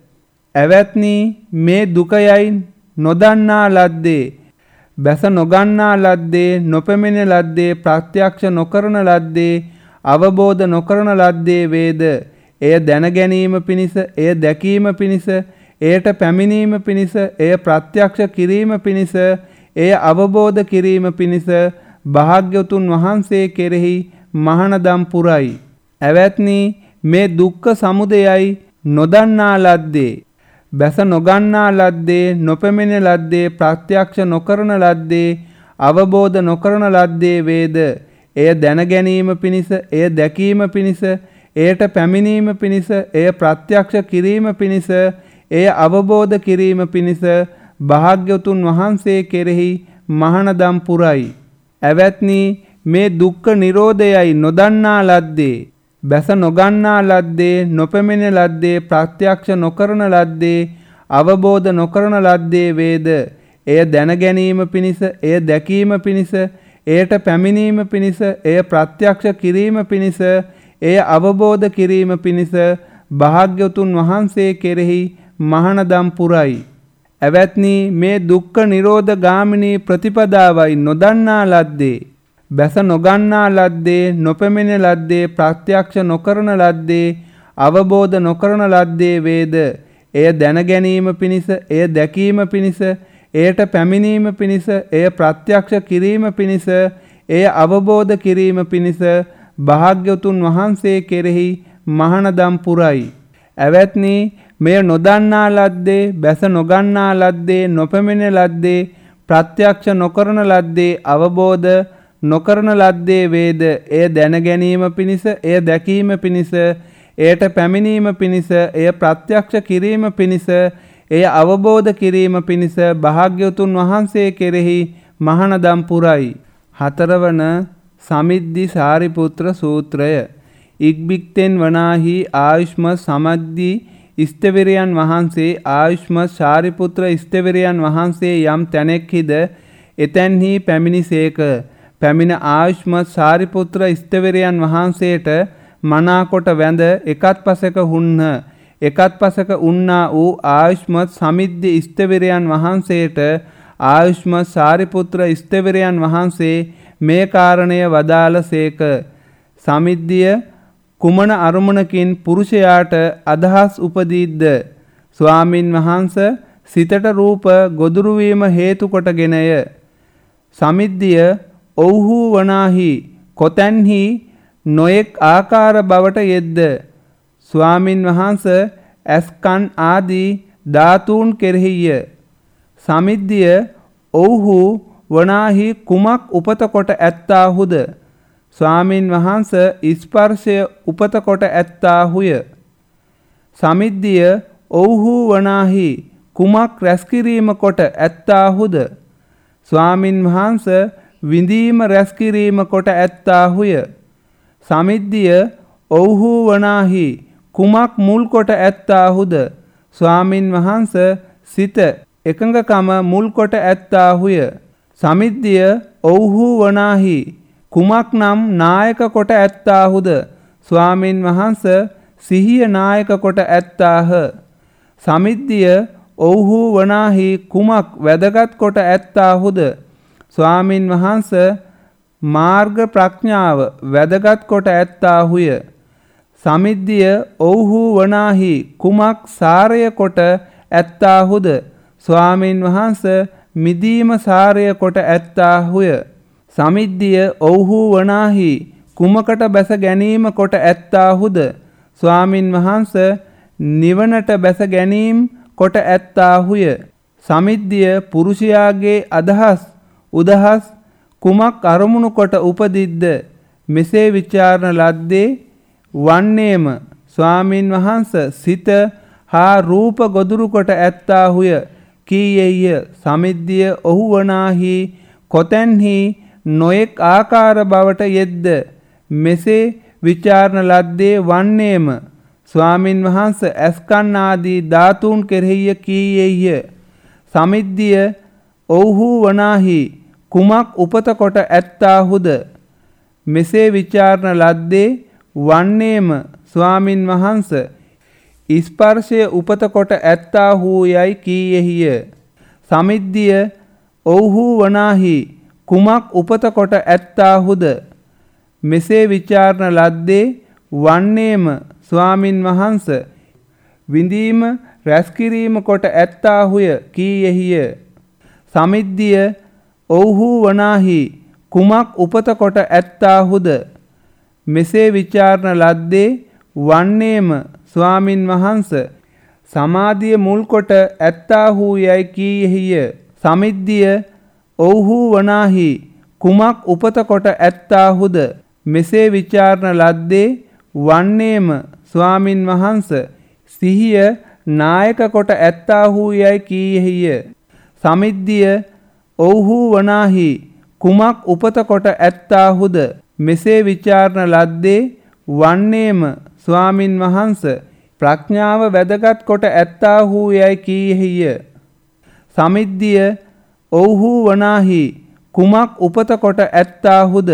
ඇවැත්නි මේ දුකයයි නොදන්නා ලද්දේ, බැස නොගන්නා ලද්දේ, නොපැමිණෙන ලද්දේ, ප්‍රත්‍යක්ෂ නොකරන ලද්දේ, අවබෝධ නොකරන ලද්දේ වේද. එය දැන ගැනීම පිණිස, එය දැකීම පිණිස, එයට පැමිණීම පිණිස, එය ප්‍රත්‍යක්ෂ කිරීම පිණිස, එය අවබෝධ කිරීම පිණිස භාග්‍යවතුන් වහන්සේ කෙරෙහි මහණදම් පුරයි. ඇවැත්නි මේ දුක්ඛ සමුදයයි නොදන්නා ලද්දේ, බැස නොගන්නා ලද්දේ, නොපැමිණෙන ලද්දේ, ප්‍රත්‍යක්ෂ නොකරන ලද්දේ, අවබෝධ නොකරන ලද්දේ වේද. එය දැන ගැනීම පිණිස, එය දැකීම පිණිස, එයට පැමිණීම පිණිස, එය ප්‍රත්‍යක්ෂ කිරීම පිණිස, එය අවබෝධ කිරීම පිණිස භාග්‍යවතුන් වහන්සේ කෙරෙහි මහණදම් පුරයි. ඇවැත්නි මේ දුක්ඛ නිරෝධයයි නොදන්නා ලද්දේ, බැස නොගන්නා ලද්දේ, නොපැමිණෙන ලද්දේ, ප්‍රත්‍යක්ෂ නොකරන ලද්දේ, අවබෝධ නොකරන ලද්දේ වේද. එය දැන ගැනීම පිණිස, එය දැකීම පිණිස, එයට පැමිණීම පිණිස, එය ප්‍රත්‍යක්ෂ කිරීම පිණිස, එය අවබෝධ කිරීම පිණිස භාග්‍යවතුන් වහන්සේ කෙරෙහි මහණදම් පුරයි. ඇවැත්නි මේ දුක්ඛ නිරෝධ ගාමිනී ප්‍රතිපදාවයි නොදන්නා ලද්දේ, බැස නොගන්නා ලද්දේ, නොපැමිණෙන ලද්දේ, ප්‍රත්‍යක්ෂ නොකරන ලද්දේ, අවබෝධ නොකරන ලද්දේ වේද. එය දැන ගැනීම පිණිස, එය දැකීම පිණිස, එයට පැමිණීම පිණිස, එය ප්‍රත්‍යක්ෂ කිරීම පිණිස, එය අවබෝධ කිරීම පිණිස භාග්‍යවතුන් වහන්සේ කෙරෙහි මහණදම් පුරයි. ඇවැත්නි මෙය නොදන්නා ලද්දේ, බැස නොගන්නා ලද්දේ, නොපැමිණෙන ලද්දේ, ප්‍රත්‍යක්ෂ නොකරන ලද්දේ, අවබෝධ නොකරන ලද්දේ වේද. එය දැන ගැනීම පිණිස, එය දැකීම පිණිස, එයට පැමිණීම පිණිස, එය ප්‍රත්‍යක්ෂ කිරීම පිණිස, එය අවබෝධ කිරීම පිණිස භාග්‍යවතුන් වහන්සේ කෙරෙහි මහණදම් පුරයි. හතරවන සමිද්ධි සාරිපුත්‍ර සූත්‍රය. ඉක්බික්තෙන් වනාහි ආයුෂ්ම සමද්දි ඉස්තවිරයන් වහන්සේ ආයුෂ්ම සාරිපුත්‍ර ඉස්තවිරයන් වහන්සේ යම් තැනෙක්හිද එතැන්හි පැමිණිසේක. පැමිණ ආයුෂ්මත් සාරිපුත්‍ර ඉස්තවිරයන් වහන්සේට මනාකොට වැඳ එකත් පසක හුන්හ. එකත් පසක උන්නා වූ ආයුෂ්මත් සමිද්ධි ඉස්තවිරයන් වහන්සේට ආයුෂ්මත් සාරිපුත්‍ර ඉස්තවිරයන් වහන්සේ මේ කාරණය වදාළ සේක. සමිද්ධිය කුමන අරමුණකින් පුරුෂයාට අදහස් උපදීද්ද? ස්වාමින් වහන්ස සිතට රූප ගොදුරුවීම හේතු කොටගෙනය. සමිද්ධිය ඔව්හු වනාහි කොතැන්හි නොයෙක් ආකාර බවට යෙද්ද? ස්වාමින් වහන්ස ඇස්කන් ආදී ධාතුන් කෙරෙහිය. සමිද්ධිය ඔව්හු වනාහි කුමක් උපත කොට ඇත්තාහුද? ස්වාමින් වහන්ස ස්පර්ශය උපත කොට ඇත්තාහුය. සමිද්ධිය ඔව්හු වනාහි කුමක් රැස්කිරීම කොට ඇත්තාහුද? ස්වාමින් වහන්ස විඳීම රැස්කිරීම කොට ඇත්තාහුය. සමිද්ධිය ඔව්හු වනාහි කුමක් මුල් කොට ඇත්තාහුද? ස්වාමින් වහන්ස සිත එකඟකම මුල් කොට ඇත්තාහුය. සමිද්ධිය ඔව්හු වනාහි කුමක් නම් නායක කොට ඇත්තාහුද? ස්වාමින් වහන්ස සිහිය නායක කොට ඇත්තාහ. සමිද්ධිය ඔව්හු වනාහි කුමක් වැදගත් කොට ඇත්තාහුද? ස්වාමින් වහන්ස මාර්ග ප්‍රඥාව වැදගත් කොට ඇත්තාහුය. සමිද්ධිය ඔව්හු වනාහි කුමක් සාරය කොට ඇත්තාහුද? ස්වාමින් වහන්ස මිදීම සාරය කොට ඇත්තාහුය. සමිද්ධිය ඔව්හු වනාහි කුමකට බැස ගැනීම කොට ඇත්තාහුද? ස්වාමින් වහන්සේ නිවනට බැස ගැනීම කොට ඇත්තාහුය. සමිද්ධිය පුරුෂයාගේ අදහස් උදහස් කුමක් අරමුණු කොට උපදිද්ද? මෙසේ විචාරණ ලද්දේ වන්නේම ස්වාමින් වහන්සේ සිත හා රූප ගොදුරු කොට ඇත්තාහුය කීයේය. සමිද්ධිය ඔහු වනාහි කොතැන්හි නොයෙක් ආකාර බවට යෙද්ද? මෙසේ විචාරණ ලද්දේ වන්නේම ස්වාමින් වහන්සේ ඇස්කන් ආදී ධාතුන් කෙරෙහිය කීයේය. සමිද්ධිය ඔව්හු වනාහි කුමක් උපත කොට ඇත්තාහුද? මෙසේ විචාරණ ලද්දේ වන්නේම ස්වාමින් වහන්සේ ස්පර්ශය උපත කොට ඇත්තාහු යයි කීයේය. සමිද්ධිය ඔව්හු වනාහි කුමක් උපත කොට ඇත්තාහුද? මෙසේ විචාරණ ලද්දේ වන්නේම ස්වාමින් වහන්සේ විඳීම රැස්කිරීම කොට ඇත්තාහුය කීයේය. සමිද්ධිය ඔව්හු වනාහි කුමක් උපත කොට ඇත්තාහුද? මෙසේ විචාරණ ලද්දේ වන්නේම ස්වාමින් වහන්සේ සමාධිය මුල් කොට ඇත්තාහු යයි කීයේය. සමිද්ධිය ඔව්හු වනාහි කුමක් උපත කොට ඇත්තාහුද? මෙසේ විචාරණ ලද්දේ වන්නේම ස්වාමින් වහන්සේ සිහිය නායක කොට ඇත්තාහු යයි කීයේය. සමිද්ධිය ඔව්හු වනාහි කුමක් උපත කොට ඇත්තාහුද? මෙසේ විචාරණ ලද්දේ වන්නේම ස්වාමින් වහන්සේ ප්‍රඥාව වැදගත් කොට ඇත්තාහු යයි කීයේය. සමිද්ධිය ඔව්හු වනාහි කුමක් උපත කොට ඇත්තාහුද?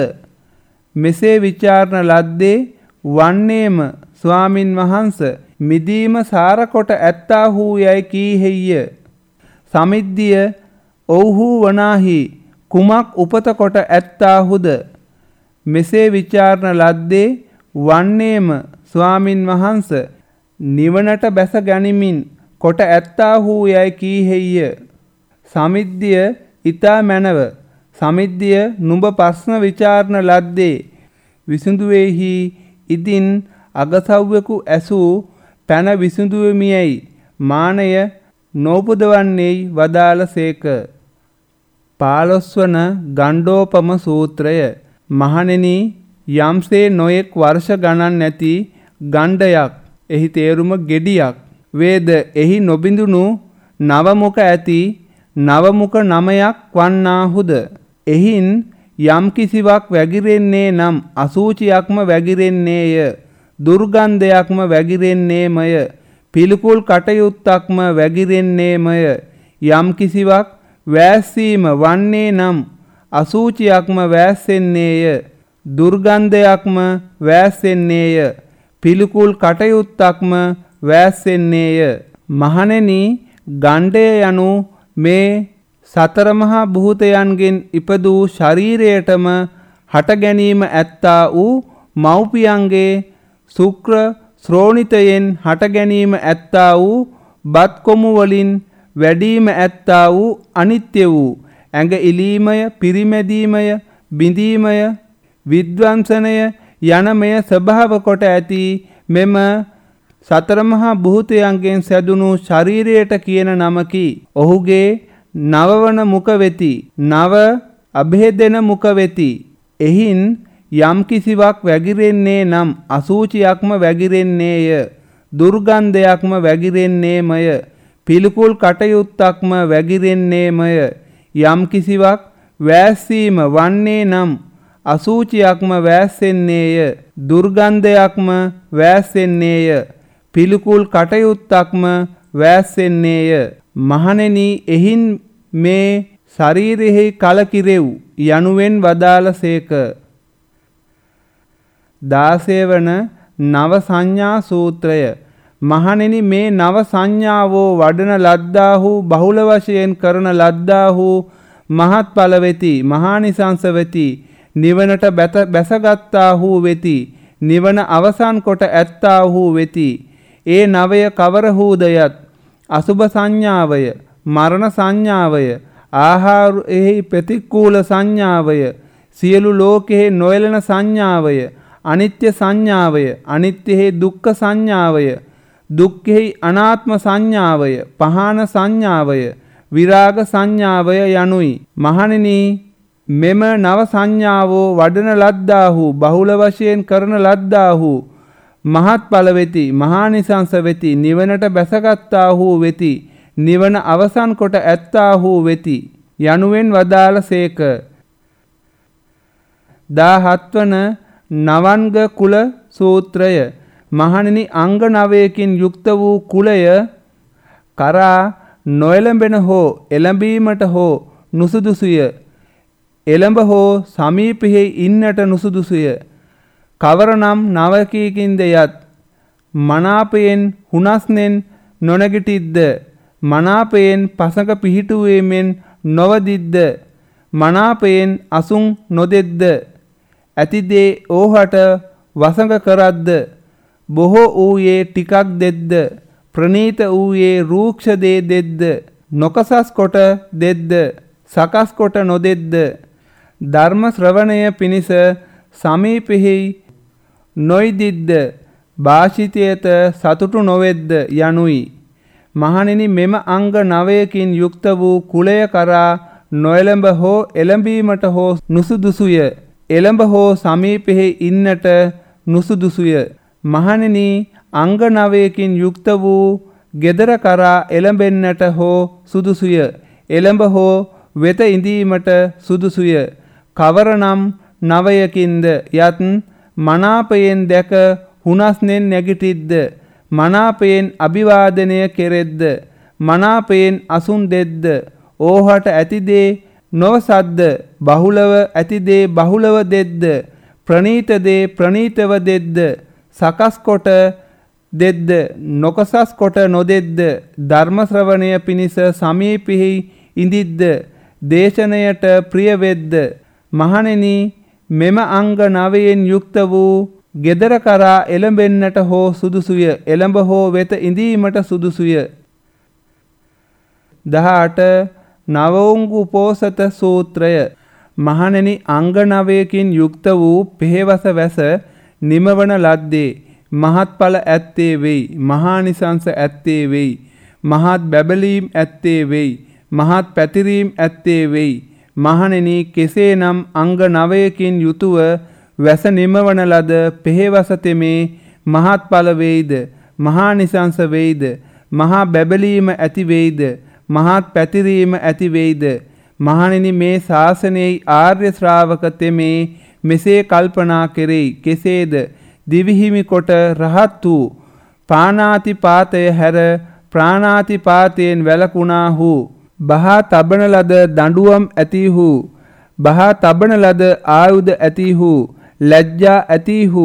මෙසේ විචාරණ ලද්දේ වන්නේම ස්වාමින් වහන්සේ මිදීම සාර කොට ඇත්තාහු යයි කීයේය. සමිද්ධිය ඔව්හු වනාහි කුමක් උපත කොට ඇත්තාහුද? මෙසේ විචාරණ ලද්දේ වන්නේම ස්වාමින් වහන්සේ නිවනට බැස ගනිමින් කොට ඇත්තාහු යයි කීයේය. සමිද්ධිය ඊතා මැනව සමිද්ධිය නුඹ ප්‍රශ්න විචාරණ ලද්දේ විසඳුවේහි ඉදින් අගසව්වෙකු ඇසූ පැන විසඳුවෙමියයි මානය නොපුදවන්නේයි වදාළසේක. පාළොස්වන ගණ්ඩෝපම සූත්‍රය. මහණෙනි, යම්සේ නොයෙක් වර්ෂ ගණන් නැති ගණ්ඩයක් එහි තේරුම ගෙඩියක් වේද එහි නොබිඳුණු නවමුක ඇති නවමුක නමයක් වන්නාහුද? එහින් යම් කිසිවක් වැగిරෙන්නේ නම් අසූචියක්ම වැగిරෙන්නේය. දුර්ගන්ධයක්ම වැగిරෙන්නේමය. පිළිකුල් කටයුත්තක්ම වැగిරෙන්නේමය. යම් කිසිවක් වෑස්සීම වන්නේ නම් අසූචියක්ම වෑස්සෙන්නේය. දුර්ගන්ධයක්ම වෑස්සෙන්නේය. පිළිකුල් කටයුත්තක්ම වෑස්සෙන්නේය. මහණෙනි, ගණ්ඩය යනු මේ සතර මහා භූතයන්ගෙන් ඉපදූ ශරීරයටම හට ගැනීම ඇත්තා වූ මව්පියන්ගේ ශුක්‍ර ශ්‍රෝණිතයෙන් හට ගැනීම ඇත්තා වූ බත් කොමු වලින් වැඩීම ඇත්තා වූ අනිත්‍ය වූ ඇඟ ඉලීමය, පිරිමැදීමය, බිඳීමය, විද්වංසනය යන මෙය ස්වභාව කොට ඇති මෙම සතර මහා භූතයන්ගෙන් සැදුණු ශරීරයට කියන නමකි. ඔහුගේ නවවන මුඛ වෙති. නව අභේදෙන මුඛ වෙති. එහින් යම් කිසිවක් වැగిරෙන්නේ නම් අසූචියක්ම වැగిරෙන්නේය. දුර්ගන්ධයක්ම වැగిරෙන්නේමය. පිළිකුල් කටයුත්තක්ම වැగిරෙන්නේමය. යම් කිසිවක් වෑස්සීම වන්නේ නම් අසූචියක්ම වෑස්සෙන්නේය. දුර්ගන්ධයක්ම වෑස්සෙන්නේය. පිළිකුල් කටයුත්තක්ම වෑස්සෙන්නේය. මහණෙනි, එහින් මේ ශරීරෙහි කලකිරෙව් යනුවෙන් වදාළසේක. දාසය වන නව සංඥා සූත්‍රය. මහණෙනි, මේ නව සංඥාවෝ වඩන ලද්දාහු බහුල වශයෙන් කරන ලද්දාහු මහත්ඵල වෙති, මහානිසංස වෙති, නිවනට බැසගත්තාහු වෙති, නිවන අවසන් කොට ඇත්තාහු වෙති. ඒ නවය කවරහූදයත් අසුභ සංඥාවය, මරණ සංඥාවය, ආහාරෙහි ප්‍රතිකූල සංඥාවය, සියලු ලෝකෙහි නොයලන සංඥාවය, අනිත්‍ය සංඥාවය, අනිත්‍යෙහි දුක්ඛ සංඥාවය, දුක්ඛෙහි අනාත්ම සංඥාවය, පහාන සංඥාවය, විරාග සංඥාවය යනුයි. මහණෙනි, මෙම නව සංඥාවෝ වඩන ලද්දාහු, බහුල වශයෙන් කරන ලද්දාහු, මහත්ඵල වෙති, මහානිසංස වෙති, නිවනට බැසගත්තාහු වෙති, නිවන අවසන් කොට ඇත්තාහු වෙති යනුවෙන් වදාළ සේක. දාහත් වන නවංග කුල සූත්‍රය. මහණෙනි, අංග නවයකින් යුක්ත වූ කුලය කරා නොඑළඹෙන හෝ එළඹීමට හෝ නුසුදුසුය. එළඹ හෝ සමීපෙහි ඉන්නට නුසුදුසුය. කවරනම් නවකීකින්ද යත් මනාපයෙන් හුනස්නෙන් නොනැගිටිද්ද, මනාපයෙන් පසඟ පිහිටුවීමෙන් නොවදිද්ද, මනාපයෙන් අසුන් නොදෙද්ද, ඇතිදේ ඕහට වසඟ කරද්ද, බොහෝ වූයේ ටිකක් දෙද්ද, ප්‍රනීත වූයේ රූක්ෂ දේ දෙද්ද, නොකසස් කොට දෙද්ද, සකස් කොට නොදෙද්ද, ධර්ම ශ්‍රවණය පිණිස සමීපෙහි නොයිදිද්ද, භාෂිතයත සතුටු නොවෙද්ද යනුයි. මහණෙනි, මෙම අංග නවයකින් යුක්ත වූ කුලය කරා නොඑළඹ හෝ එළඹීමට හෝ නුසුදුසුය. එළඹ හෝ සමීපෙහි ඉන්නට නුසුදුසුය. මහණෙනි, අංග නවයකින් යුක්ත වූ ගෙදර කරා එළඹෙන්නට හෝ සුදුසුය. එළඹ හෝ වෙත ඉඳීමට සුදුසුය. කවරනම් නවයකින්ද යත් මනාපයෙන් දැක හුනස්නෙන් නැගිටිද්ද, මනාපයෙන් අභිවාදනය කෙරෙද්ද, මනාපයෙන් අසුන් දෙද්ද, ඕහට ඇතිදේ නොවසද්ද, බහුලව ඇතිදේ බහුලව දෙද්ද, ප්‍රනීත දේ ප්‍රනීතව දෙද්ද, සකස් කොට දෙද්ද, නොකසස් කොට නොදෙද්ද, ධර්ම ශ්‍රවණය පිණිස සමීපෙහි ඉඳිද්ද, දේශනයට ප්‍රිය වෙද්ද. මහණෙනි, මෙම අංග නවයෙන් යුක්ත වූ ගෙදර කරා එළඹෙන්නට හෝ සුදුසුය. එළඹ හෝ වෙත ඉඳීමට සුදුසුය. දහඅට නවෝංගු උපෝසත සූත්‍රය. මහණෙනි, අංග නවයකින් යුක්ත වූ පෙහෙවස වැස නිමවන ලද්දේ මහත්ඵල ඇත්තේ වෙයි, මහානිසංස ඇත්තේ වෙයි, මහත් බැබලීම් ඇත්තේ වෙයි, මහත් පැතිරීම් ඇත්තේ වෙයි. මහණෙනි, කෙසේනම් අංග නවයකින් යුතුව වැස නිමවන ලද පෙහෙවස තෙමේ මහත්ඵල වෙයිද, මහානිසංස වෙයිද, මහා බැබලීම ඇති වෙයිද, මහත් පැතිරීම ඇති වෙයිද. මහණෙනි, මේ ශාසනයේ ආර්ය ශ්‍රාවක තෙමේ මෙසේ කල්පනා කෙරෙයි. කෙසේද? දිවිහිමි කොට රහත් වූ පානාතිපාතය හැර ප්‍රාණාතිපාතයෙන් වැළකුණාහු, බහා තබන ලද දඬුවම් ඇතිහු, බහා තබන ලද ආයුධ ඇතිහු, ලැජ්ජා ඇතිහු,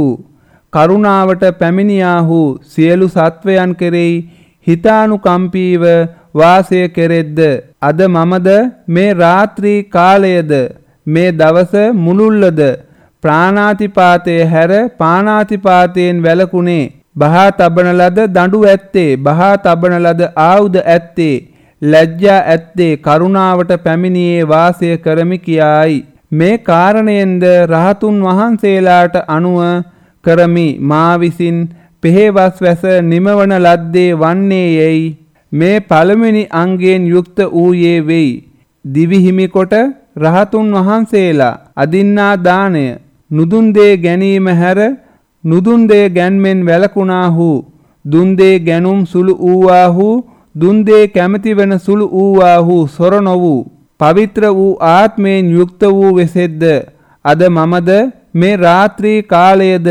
කරුණාවට පැමිණියාහු, සියලු සත්වයන් කෙරෙහි හිතානුකම්පීව වාසය කෙරෙද්ද. අද මමද මේ රාත්‍රී කාලයද මේ දවස මුළුල්ලද ප්‍රාණාතිපාතය හැර පාණාතිපාතයෙන් වැළකුණේ. බහා තබන ලද දඬු ඇත්තේ, බහා තබන ලද ආයුධ ඇත්තේ, ලැජ්ජා ඇත්තේ, කරුණාවට පැමිණියේ වාසය කරමි කියායි. මේ කාරණයෙන්ද රහතුන් වහන්සේලාට අනුව කරමි මා විසින් පෙහෙවස් වැස නිමවන ලද්දේ වන්නේ යැයි මේ පළමුවෙනි අංගයෙන් යුක්ත වූයේ වෙයි. දිවිහිමි කොට රහතුන් වහන්සේලා අදින්නා දාණය, නුදුන් දේ ගැනීම හැර නුදුන් දේ ගැන්මෙන් වැළකුණාහු, දුන් දේ ගැනුම් සුළු වූවාහු, දුන් දේ කැමැති වන සුළු වූවාහු, සොර නොවූ පවිත්‍ර වූ ආත්මයෙන් යුක්ත වූ වෙසෙද්ද. අද මමද මේ රාත්‍රී කාලයේද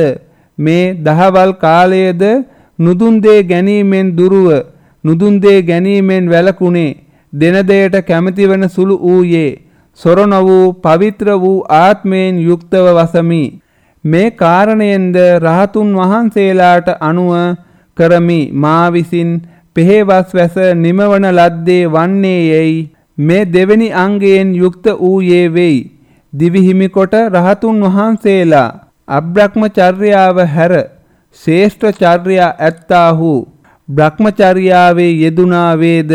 මේ දහවල් කාලයේද නුදුන් දේ ගැනීමෙන් දුරුව, නුදුන් දේ ගැනීමෙන් වැළකුණේ, දෙන දෙයට කැමැති වන සුළු වූයේ, සොර නොවූ පවිත්‍ර වූ ආත්මයෙන් යුක්තව වසමි. මේ කාරණයෙන්ද රහතුන් වහන්සේලාට අනුව කරමි මා විසින් පෙහෙවස් වැස නිමවන ලද්දේ වන්නේ යැයි මේ දෙවෙනි අංගයෙන් යුක්ත වූයේ වෙයි. දිවිහිමි කොට රහතුන් වහන්සේලා අබ්‍රහ්මචර්යාව හැර ශ්‍රේෂ්ඨ චර්යා ඇත්තාහු බ්‍රහ්මචර්යාවේ යෙදුනා වේද.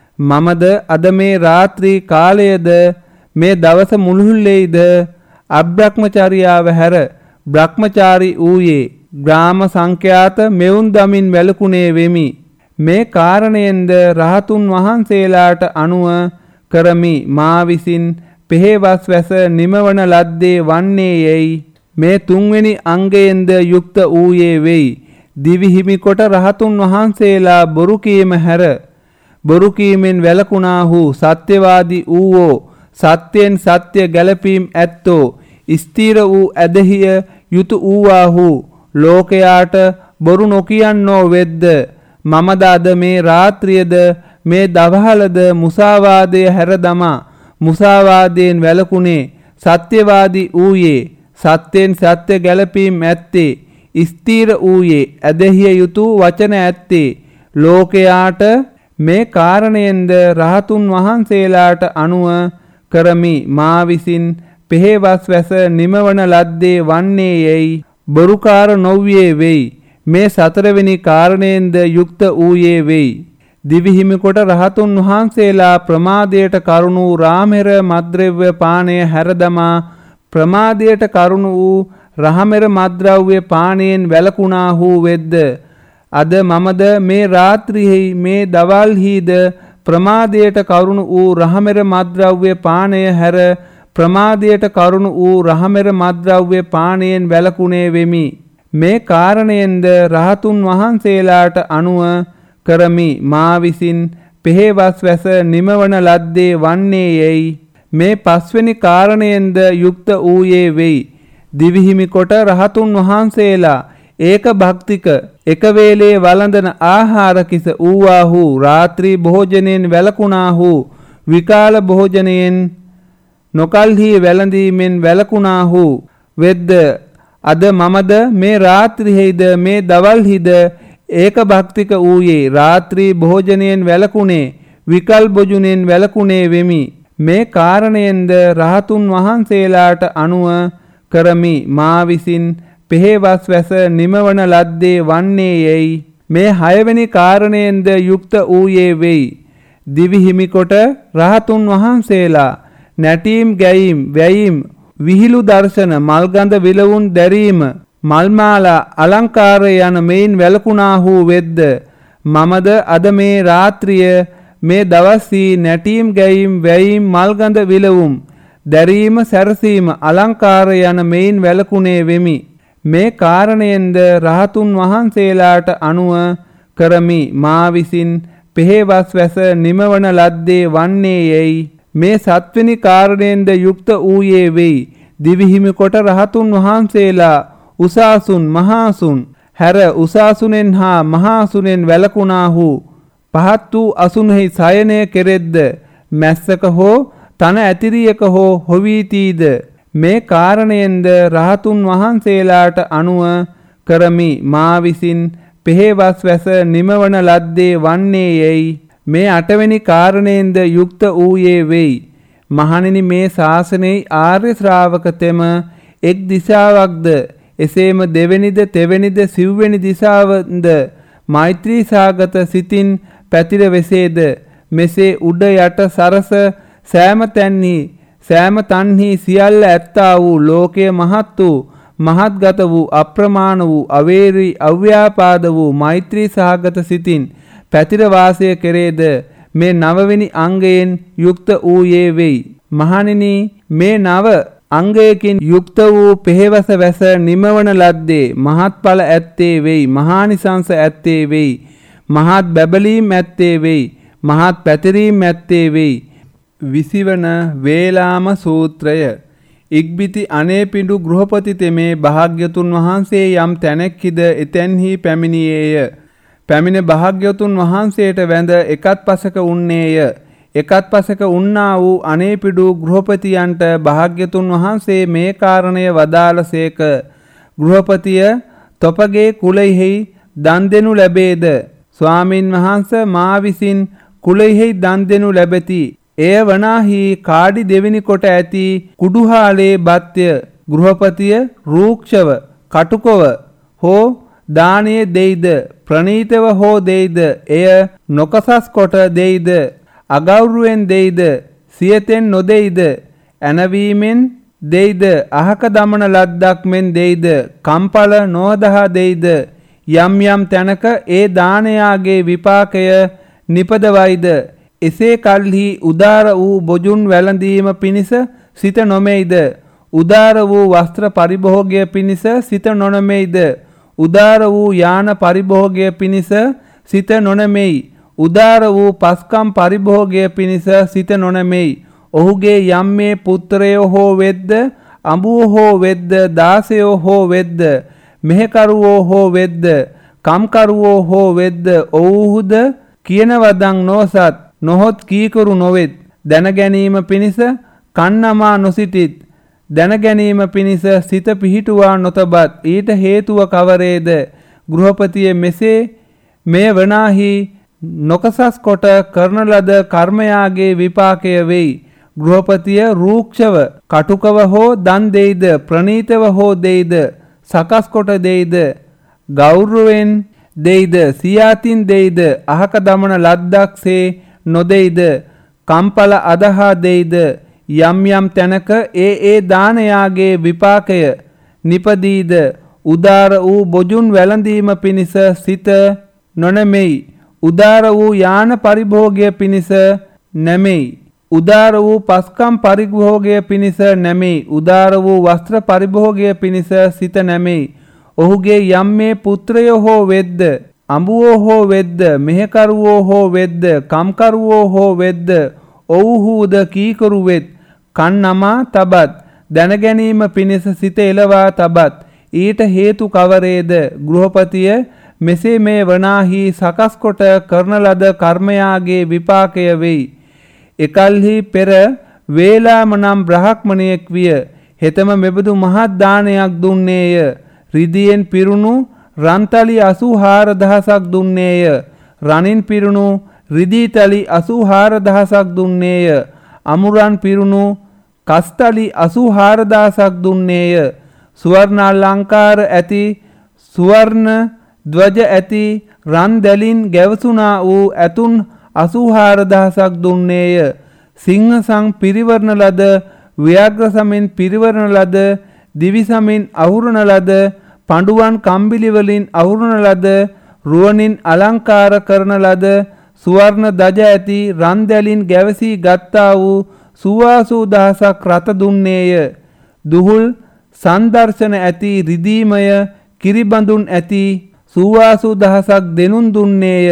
මමද අද මේ රාත්‍රී කාලයේද මේ දවස මුළුල්ලේද අබ්‍රහ්මචර්යාව හැර බ්‍රහ්මචාරී වූයේ. ග්‍රාම සංඛ්‍යාත මෙවුන් දමින් වැළකුණේ වෙමි. මේ කාරණයෙන්ද රහතුන් වහන්සේලාට අනුව කරමි මා විසින් පෙහෙවස් වැස නිමවන ලද්දේ වන්නේ යැයි මේ තුන්වෙනි අංගයෙන්ද යුක්ත වූයේ වෙයි. දිවි හිමි කොට රහතුන් වහන්සේලා බොරු කීම හැර බොරු කීමෙන් වැළකුණාහු සත්‍යවාදී වූවෝ සත්‍යයෙන් සත්‍ය ගැලපීම් ඇත්තෝ ස්ථීර වූ ඇදහිය යුතු වූවාහු ලෝකයාට බොරු නොකියන්නෝ වෙද්ද මමද අද මේ රාත්‍රියද මේ දවහලද මුසාවාදය හැර දමා මුසාවාදයෙන් වැළකුණේ සත්‍යවාදී වූයේ සත්‍යයෙන් සත්‍ය ගැලපීම් ඇත්තේ ස්ථීර වූයේ ඇදහිය යුතු වචන ඇත්තේ ලෝකයාට මේ කාරණයෙන්ද රහතුන් වහන්සේලාට අනුව කරමි මා විසින් පෙහෙවස් වැස නිමවන ලද්දේ වන්නේ යැයි බොරුකාර නොව්වේ වෙයි. මේ සතරවෙනි කාරණයෙන්ද යුක්ත වූයේ වෙයි. දිවිහිමි කොට රහතුන් වහන්සේලා ප්‍රමාදයට කරුණු රාමෙර මද්ද්‍රව්‍ය පානය හැරදමා ප්‍රමාදයට කරුණු වූ රහමෙර මද්ද්‍රව්‍ය පානයෙන් වැළකුණාහු වෙද්ද අද මමද මේ රාත්‍රියෙහි මේ දවල්හිද ප්‍රමාදයට කරුණු වූ රහමෙර මද්ද්‍රව්‍ය පානය හැර ප්‍රමාදයට කරුණු වූ රහමෙර මද්ද්‍රව්‍ය පානයෙන් වැළකුණේ වෙමි. මේ කාරණයෙන්ද රහතුන් වහන්සේලාට අනුව කරමි මා විසින් පෙහෙවස් වැස නිමවන ලද්දේ වන්නේ යැයි මේ පස්වෙනි කාරණයෙන්ද යුක්ත වූයේ වෙයි. දිවිහිමි කොට රහතුන් වහන්සේලා ඒක භක්තික එක වේලේ වළඳන ආහාර කිස වූවාහු රාත්‍රී භෝජනයෙන් වැළකුණාහු විකාල භෝජනයෙන් නොකල්හි වැළඳීමෙන් වැළකුණාහු වෙද්ද අද මමද මේ රාත්‍රියේද මේ දවල්හිද ඒක භක්තික වූයේ රාත්‍රී භෝජනයෙන් වැළකුණේ විකල් භෝජනයෙන් වැළකුණේ වෙමි. මේ කාරණයෙන්ද රහතුන් වහන්සේලාට අනුව කරමි මා විසින් පෙහෙවස් වැස නිමවන ලද්දේ වන්නේ යැයි මේ හයවෙනි කාරණයෙන්ද යුක්ත වූයේ වෙයි. දිවිහිමි කොට රහතුන් වහන්සේලා නැටීම් ගැයීම් වැයීම් විහිළු දර්ශන මල්ගඳ විලවුන් දැරීම මල්මාලා අලංකාර යන මෙයින් වැළකුණාහු වෙද්ද මමද අද මේ රාත්‍රිය මේ දවස්හි නැටීම් ගැයීම් වැයීම් මල්ගඳ විලවුම් දැරීම සැරසීම අලංකාර යන මෙයින් වැළකුණේ වෙමි. මේ කාරණයෙන්ද රහතුන් වහන්සේලාට අනුව කරමි මා විසින් පෙහෙවස් වැස නිමවන ලද්දේ වන්නේ යැයි මේ සත්වෙනි කාරණයෙන්ද යුක්ත වූයේ වෙයි. දිවිහිමි කොට රහතුන් වහන්සේලා උසාසුන් මහාසුන් හැර උසාසුනෙන් හා මහාසුනෙන් වැළකුණාහු පහත් වූ අසුනෙහි සයනය කෙරෙද්ද මැස්සක හෝ තන ඇතිරියක හෝ හොවීතීද මේ කාරණයෙන්ද රහතුන් වහන්සේලාට අනුව කරමි මා විසින් පෙහෙවස් වැස නිමවන ලද්දේ වන්නේ යැයි මේ අටවෙනි කාරණයෙන්ද යුක්ත වූයේ වෙයි. මහණෙනි මේ ශාසනයේ ආර්ය ශ්‍රාවක තෙම එක් දිසාවක්ද එසේම දෙවෙනිද තෙවෙනිද සිව්වෙනි දිසාවද මෛත්‍රී සාගත සිතින් පැතිර වෙසේද මෙසේ උඩ යට සරස සෑම තැන්හි සෑම තන්හි සියල්ල ඇත්තා වූ ලෝකය මහත් වූ මහත්ගත වූ අප්‍රමාණ වූ අවේරී අව්‍යාපාද වූ මෛත්‍රී සහගත සිතින් පැතිර වාසය කෙරේද මේ නවවෙනි අංගයෙන් යුක්ත වූයේ වෙයි. මහණෙනි මේ නව අංගයකින් යුක්ත වූ පෙහෙවස වැස නිමවන ලද්දේ මහත්ඵල ඇත්තේ වෙයි. මහානිසංස ඇත්තේ වෙයි. මහත් බැබලීම් ඇත්තේ වෙයි. මහත් පැතිරීම් ඇත්තේ වෙයි. විසිවන වේලාම සූත්‍රය. ඉක්බිති අනේපිඬු ගෘහපති තෙමේ භාග්‍යතුන් වහන්සේ යම් තැනෙක්හිද එතැන්හි පැමිණියේය. පැමිණ භාග්‍යවතුන් වහන්සේට වැඳ එකත් පසක උන්නේය. එකත් පසක උන්නා වූ අනේපිඬු ගෘහපතියන්ට භාග්‍යතුන් වහන්සේ මේ කාරණය වදාළසේක. ගෘහපතිය තොපගේ කුලෙහි දන් දෙනු ලැබේද? ස්වාමින් වහන්සේ මා විසින් කුලෙහි දන් දෙනු ලැබෙති. එය වනාහි කාඩි දෙවෙනි කොට ඇති කුඩුහාලේ බත්ය. ගෘහපතිය රූක්ෂව කටුකව හෝ දානයේ දෙයිද ප්‍රණීතව හෝ දෙයිද එය නොකසස් කොට දෙයිද අගෞරවෙන් දෙයිද සියතෙන් නොදෙයිද ඇනවීමෙන් දෙයිද අහක දමන ලද්දක් මෙන් දෙයිද කම්පල නොදහා දෙයිද යම් යම් තැනක ඒ දානයාගේ විපාකය නිපදවයිද එසේ කල්හි උදාර වූ බොජුන් වැළඳීම පිණිස සිත නොමෙයිද උදාර වූ වස්ත්‍ර පරිභෝගය පිණිස සිත නොනමෙයිද උදාර වූ යාන පරිභෝගය පිණිස සිත නොනමෙයි උදාර වූ පස්කම් පරිභෝගය පිණිස සිත නොනමෙයි ඔහුගේ යම් මේ පුත්‍රයෝ හෝ වෙද්ද අඹුවෝ හෝ වෙද්ද දාසයෝ හෝ වෙද්ද මෙහෙකරුවෝ හෝ වෙද්ද කම්කරුවෝ හෝ වෙද්ද ඔව්හුද කියන වදන් නොසත් නොහොත් කීකරු නොවෙත් දැන ගැනීම පිණිස කන්නමා නොසිටිත් දැන ගැනීම පිණිස සිත පිහිටුවා නොතබත් ඊට හේතුව කවරේද ගෘහපතිය මෙසේ මෙය වනාහි නොකසස් කොට කරන ලද කර්මයාගේ විපාකය වෙයි ගෘහපතිය රූක්ෂව කටුකව හෝ දන් දෙයිද ප්‍රනීතව හෝ දෙයිද සකස් කොට දෙයිද ගෞරවයෙන් දෙයිද සියාතින් දෙයිද අහක දමන ලද්දක්සේ නොදෙයිද කම්පල අදහා දෙයිද යම් යම් තැනක ඒ ඒ දානයාගේ විපාකය නිපදීද උදාර වූ බොජුන් වැළඳීම පිණිස සිත නොනැමෙයි උදාර වූ යාන පරිභෝගය පිණිස නැමෙයි උදාර වූ පස්කම් පරිභෝගය පිණිස නැමෙයි උදාර වූ වස්ත්‍ර පරිභෝගය පිණිස සිත නැමෙයි ඔහුගේ යම් මේ පුත්‍රයෝ හෝ වෙද්ද අඹුවෝ හෝ වෙද්ද මෙහෙකරුවෝ හෝ වෙද්ද කම්කරුවෝ හෝ වෙද්ද ඔව්හුද කීකරු වෙත් කන් නමා තබත් දැනගැනීම පිණිස සිත එලවා තබත් ඊට හේතු කවරේද ගෘහපතිය මෙසේ මේ වනාහි සකස් කොට කරන ලද කර්මයාගේ විපාකය වෙයි එකල්හි පෙර වේලාම නම් බ්‍රහ්මණයෙක් විය හෙතම මෙබඳු මහත් දානයක් දුන්නේය රිදියෙන් පිරුණු රන්තලි අසූහාර දහසක් දුන්නේය රණින් පිරුණු රිදීතලි අසූහාර දහසක් දුන්නේය අමුරන් පිරුණු කස්තලි අසූහාර දහසක් දුන්නේය සුවර්ණ අලංකාර ඇති සුවර්ණ ධ්වජ ඇති රන් දැලින් ගැවසුනා වූ ඇතුන් අසූහාර දහසක් දුන්නේය සිංහසං පිරිවරණ ලද ව්‍යාග්‍ර සමින් පිරිවරණ ලද දිවි සමින් අහුරන ලද පඬුවන් කම්බිලි වලින් අහුරන ලද රුවනින් අලංකාර කරන ලද සුවර්ණ දජ ඇති රන් දැලින් ගැවසී ගත්තා වූ සුවාසූ දහසක් රත දුන්නේය දුහුල් සන්දර්ශන ඇති රිදීමය කිරිබඳුන් ඇති සුවාසූ දහසක් දෙනුන් දුන්නේය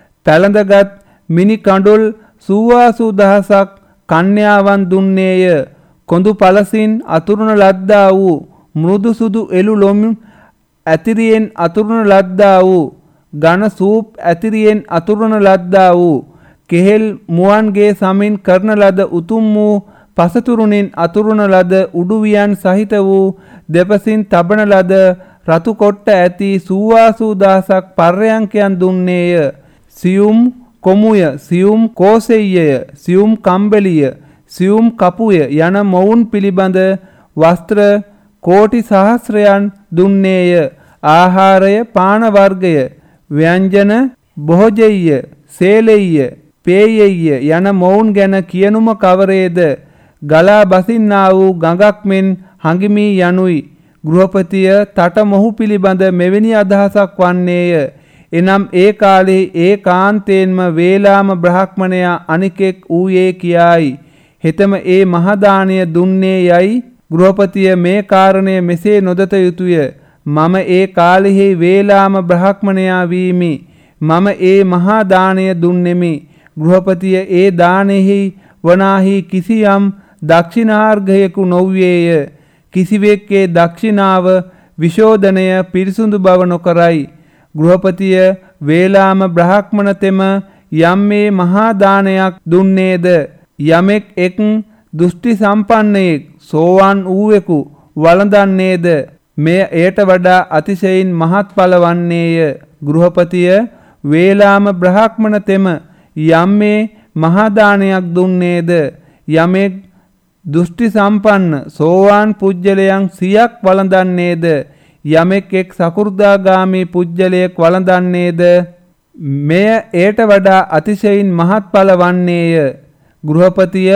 පැළඳගත් මිනි කඳුල් සුවාසූ දහසක් කන්‍යාවන් දුන්නේය කොඳු පලසින් අතුරුන ලද්දා වූ මෘදු සුදු එළු ලොම් ඇතිරියෙන් අතුරුන ලද්දා වූ ඝන සූප් ඇතිරියෙන් අතුරුන ලද්දා වූ කෙහෙල් මුවන්ගේ සමින් කරන ලද උතුම් වූ පසතුරුණින් අතුරුන ලද උඩුවියන් සහිත වූ දෙපසින් තබන ලද රතු කොට්ට ඇති සුවාසූ දහසක් පර්යංකයන් දුන්නේය සියුම් කොමුය සියුම් කෝසෙය්‍යය සියුම් කම්බලිය සියුම් කපුය යන මොවුන් පිළිබඳ වස්ත්‍ර කෝටි සහස්‍රයන් දුන්නේය ආහාරය පාන වර්ගය ව්‍යංජන භෝජෙය්‍ය සේලෙය්‍ය පේයෙය්‍ය යන මොවුන් ගැන කියනුම කවරේද ගලා බසින්නා වූ ගඟක් මෙන් හඟිමී යනුයි ගෘහපතිය තට මොහු පිළිබඳ මෙවැනි අදහසක් වන්නේය එනම් ඒ කාලේ ඒ කාන්තේන්ම වේලාම බ්‍රහ්මණයා අනිකෙක් ඌයේ කියායි හෙතම ඒ මහදානය දුන්නේ යයි ගෘහපතිය මේ කාරණය මෙසේ නොදත යුතුය මම ඒ කාලෙහි වේලාම බ්‍රහ්මණයා වීමි මම ඒ මහා දානය දුන්නෙමි ගෘහපතිය ඒ දානෙහි වනාහි කිසියම් දක්ෂිනාර්ඝයකු නොව්වේය කිසිවෙක්ගේ දක්ෂිනාව විශෝධනය පිරිසුදු බව නොකරයි ගෘහපතිය වේලාම බ්‍රහ්මණ තෙම යම් මේ මහා දානයක් දුන්නේද යමෙක් එක් දෘෂ්ටි සම්පන්නයෙක් සෝවාන් වූවෙකු වළඳන්නේද මෙය එයට වඩා අතිශයින් මහත්ඵල වන්නේය ගෘහපතිය වේලාම බ්‍රහ්මණ තෙම යම් මේ මහා දානයක් දුන්නේද යමෙක් දෘෂ්ටි සම්පන්න සෝවාන් පුජ්‍යලයන් සියක් වළඳන්නේද යමෙක් එක් සකු르දාගාමී පුජ්‍යලයක් වළඳන්නේද මෙය එයට වඩා අතිශයින් මහත්ඵල වන්නේය ගෘහපතිය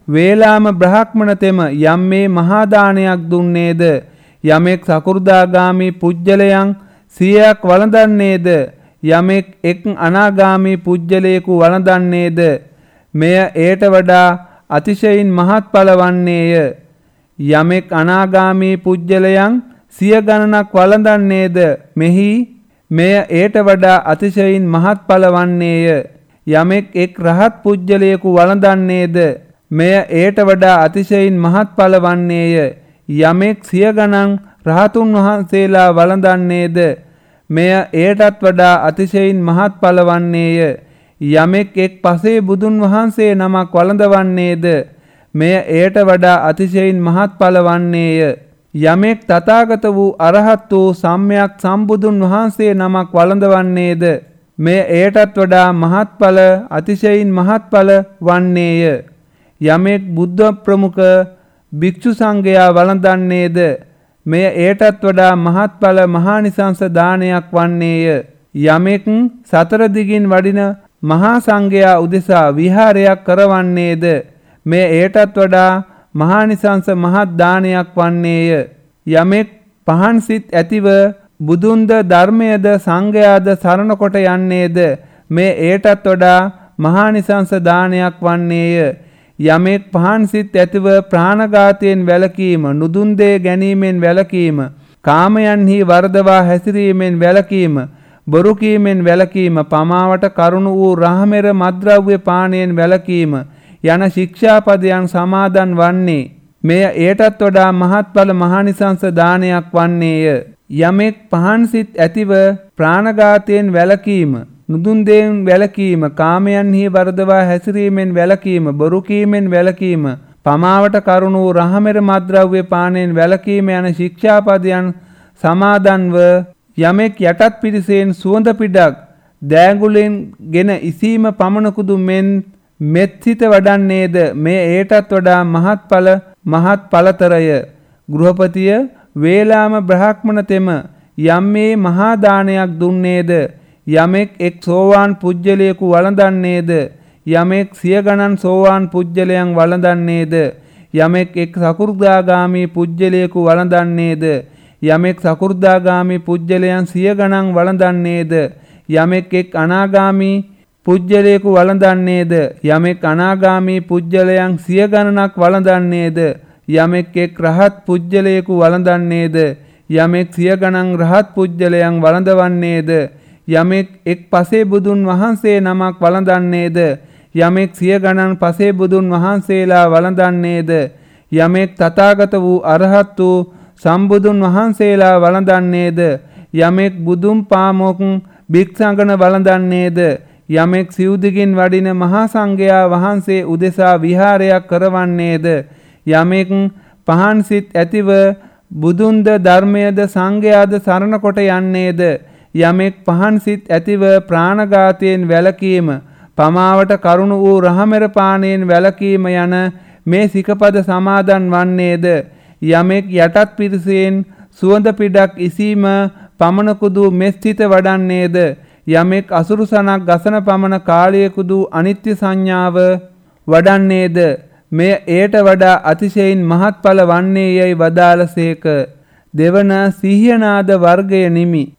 වේලාම බ්‍රහ්මණ තෙම යම් මේ මහා දානයක් දුන්නේද, යමෙක් සකු르දාගාමි පුජ්‍යලයන් සියයක් වළඳන්නේද, යමෙක් එක් අනාගාමි පුජ්‍යලයෙකු වළඳන්නේද, මෙය ඒට වඩා අතිශයින් මහත්ඵල වන්නේය. යමෙක් අනාගාමි පුජ්‍යලයන් සිය ගණනක් වළඳන්නේද, මෙහි මෙය ඒට වඩා අතිශයින් මහත්ඵල වන්නේය. යමෙක් එක් රහත් පුජ්‍යලයෙකු වළඳන්නේද, මෙය ඒට වඩා අතිශයින් මහත්ඵල වන්නේය. යමෙක් සිය ගණන් රහතුන් වහන්සේලා වළඳන්නේද, මෙය ඒටත් වඩා අතිශයින් මහත්ඵල වන්නේය. යමෙක් එක් පසේ බුදුන් වහන්සේ නමක් වළඳවන්නේද, මෙය එයට වඩා අතිශයින් මහත්ඵල වන්නේය. යමෙක් තථාගත වූ අරහත් වූ සම්්‍යක් සම්බුදුන් වහන්සේ නමක් වළඳවන්නේද, මෙය එයටත් වඩා මහත්ඵල අතිශයින් මහත්ඵල වන්නේය. යමෙක් බුද්ධ ප්‍රමුඛ භික්ෂු සංඝයා වළඳන්නේද, මෙය එයටත් වඩා මහත්ඵල මහානිසංස දානයක් වන්නේය. යමෙක් සතර දිගින් වඩින මහා සංඝයා උදෙසා විහාරයක් කරවන්නේද, මේ එයටත් වඩා මහානිසංස මහත් දානයක් වන්නේය. යමෙක් පහන් සිත් ඇතිව බුදුන්ද ධර්මයේද සංඝයාද සරණ කොට යන්නේද, මේ එයටත් වඩා මහානිසංස දානයක් වන්නේය. යමෙක් පහන් සිත් ඇතිව ප්‍රාණඝාතයෙන් වැළකීම, නුදුන් දේ ගැනීමෙන් වැළකීම, කාමයන්හි වර්ධවා හැසිරීමෙන් වැළකීම, බොරු කීමෙන් වැළකීම, පමාවට කරුණු වූ රාමෙර මද්ද්‍රව්‍ය පානයෙන් වැළකීම යන ශික්ෂාපදයන් සමාදන් වන්නේ, මෙය එයටත් වඩා මහත්ඵල මහානිසංස දානයක් වන්නේය. යමෙක් පහන් සිත් ඇතිව ප්‍රාණඝාතයෙන් වැළකීම, නුදුන් දේන් වැළකීම, කාමයන්හි වර්ධවා හැසිරීමෙන් වැළකීම, බොරු කීමෙන් වැළකීම, පමාවට කරුණු වූ රාමෙර මද්ද්‍රව්‍ය පානයෙන් වැළකීම යන ශික්ෂාපදයන් සමාදන්ව යමෙක් යටත් පිරිසෙන් සුවඳ පිඩක් දෑඟුලෙන් ගෙන ඉසීම පමණකුදු මෙන් මෙත්සිත වඩන්නේද, මේ ඒටත් වඩා මහත්ඵල මහත්ඵලතරය. ගෘහපතිය වේලාම බ්‍රහ්මණ තෙම යම් මේ මහා දානයක් දුන්නේද, යමෙක් එක් සෝවාන් පුජ්‍යලයෙකු වළඳන්නේද, යමෙක් සිය ගණන් සෝවාන් පුජ්‍යලයන් වළඳන්නේද, යමෙක් එක් සකු르දාගාමි පුජ්‍යලයෙකු වළඳන්නේද, යමෙක් සකු르දාගාමි පුජ්‍යලයන් සිය ගණන් වළඳන්නේද, යමෙක් එක් අනාගාමි පුජ්‍යලයෙකු වළඳන්නේද, යමෙක් අනාගාමි පුජ්‍යලයන් සිය ගණනක් වළඳන්නේද, යමෙක් එක් රහත් පුජ්‍යලයෙකු වළඳන්නේද, යමෙක් සිය ගණන් රහත් පුජ්‍යලයන් වළඳවන්නේද, යමෙක් එක් පසේ බුදුන් වහන්සේ නමක් වළඳන්නේද, යමෙක් සිය ගණන් පසේ බුදුන් වහන්සේලා වළඳන්නේද, යමෙක් තථාගත වූ අරහත් වූ සම්බුදුන් වහන්සේලා වළඳන්නේද, යමෙක් බුදුන් පාමොක් භික්ෂංගන වළඳන්නේද, යමෙක් සිව්දිගින් වඩින මහා සංඝයා වහන්සේ උදෙසා විහාරයක් කරවන්නේද, යමෙක් පහන් සිත් ඇතිව බුදුන්ද ධර්මයේද සංඝයාද සරණ කොට යන්නේද, යමෙක් පහන් සිත් ඇතිව ප්‍රාණඝාතයෙන් වැළකීම, පමාවට කරුණු වූ රාමෙර පානයෙන් වැළකීම යන මේ සිකපද සමාදන් වන්නේද, යමෙක් යටත් පිරිසෙන් සුවඳ පිඩක් ඉසීම පමණකුදු මෙත්සිත වඩන්නේද, යමෙක් අසුරුසනක් ගසන පමණ කාලයකුදු අනිත්‍ය සංඥාව වඩන්නේද, මෙය එයට වඩා අතිශයින් මහත්ඵල වන්නේ යයි වදාළසේක. දෙවන සිහියනාද වර්ගය නිමි.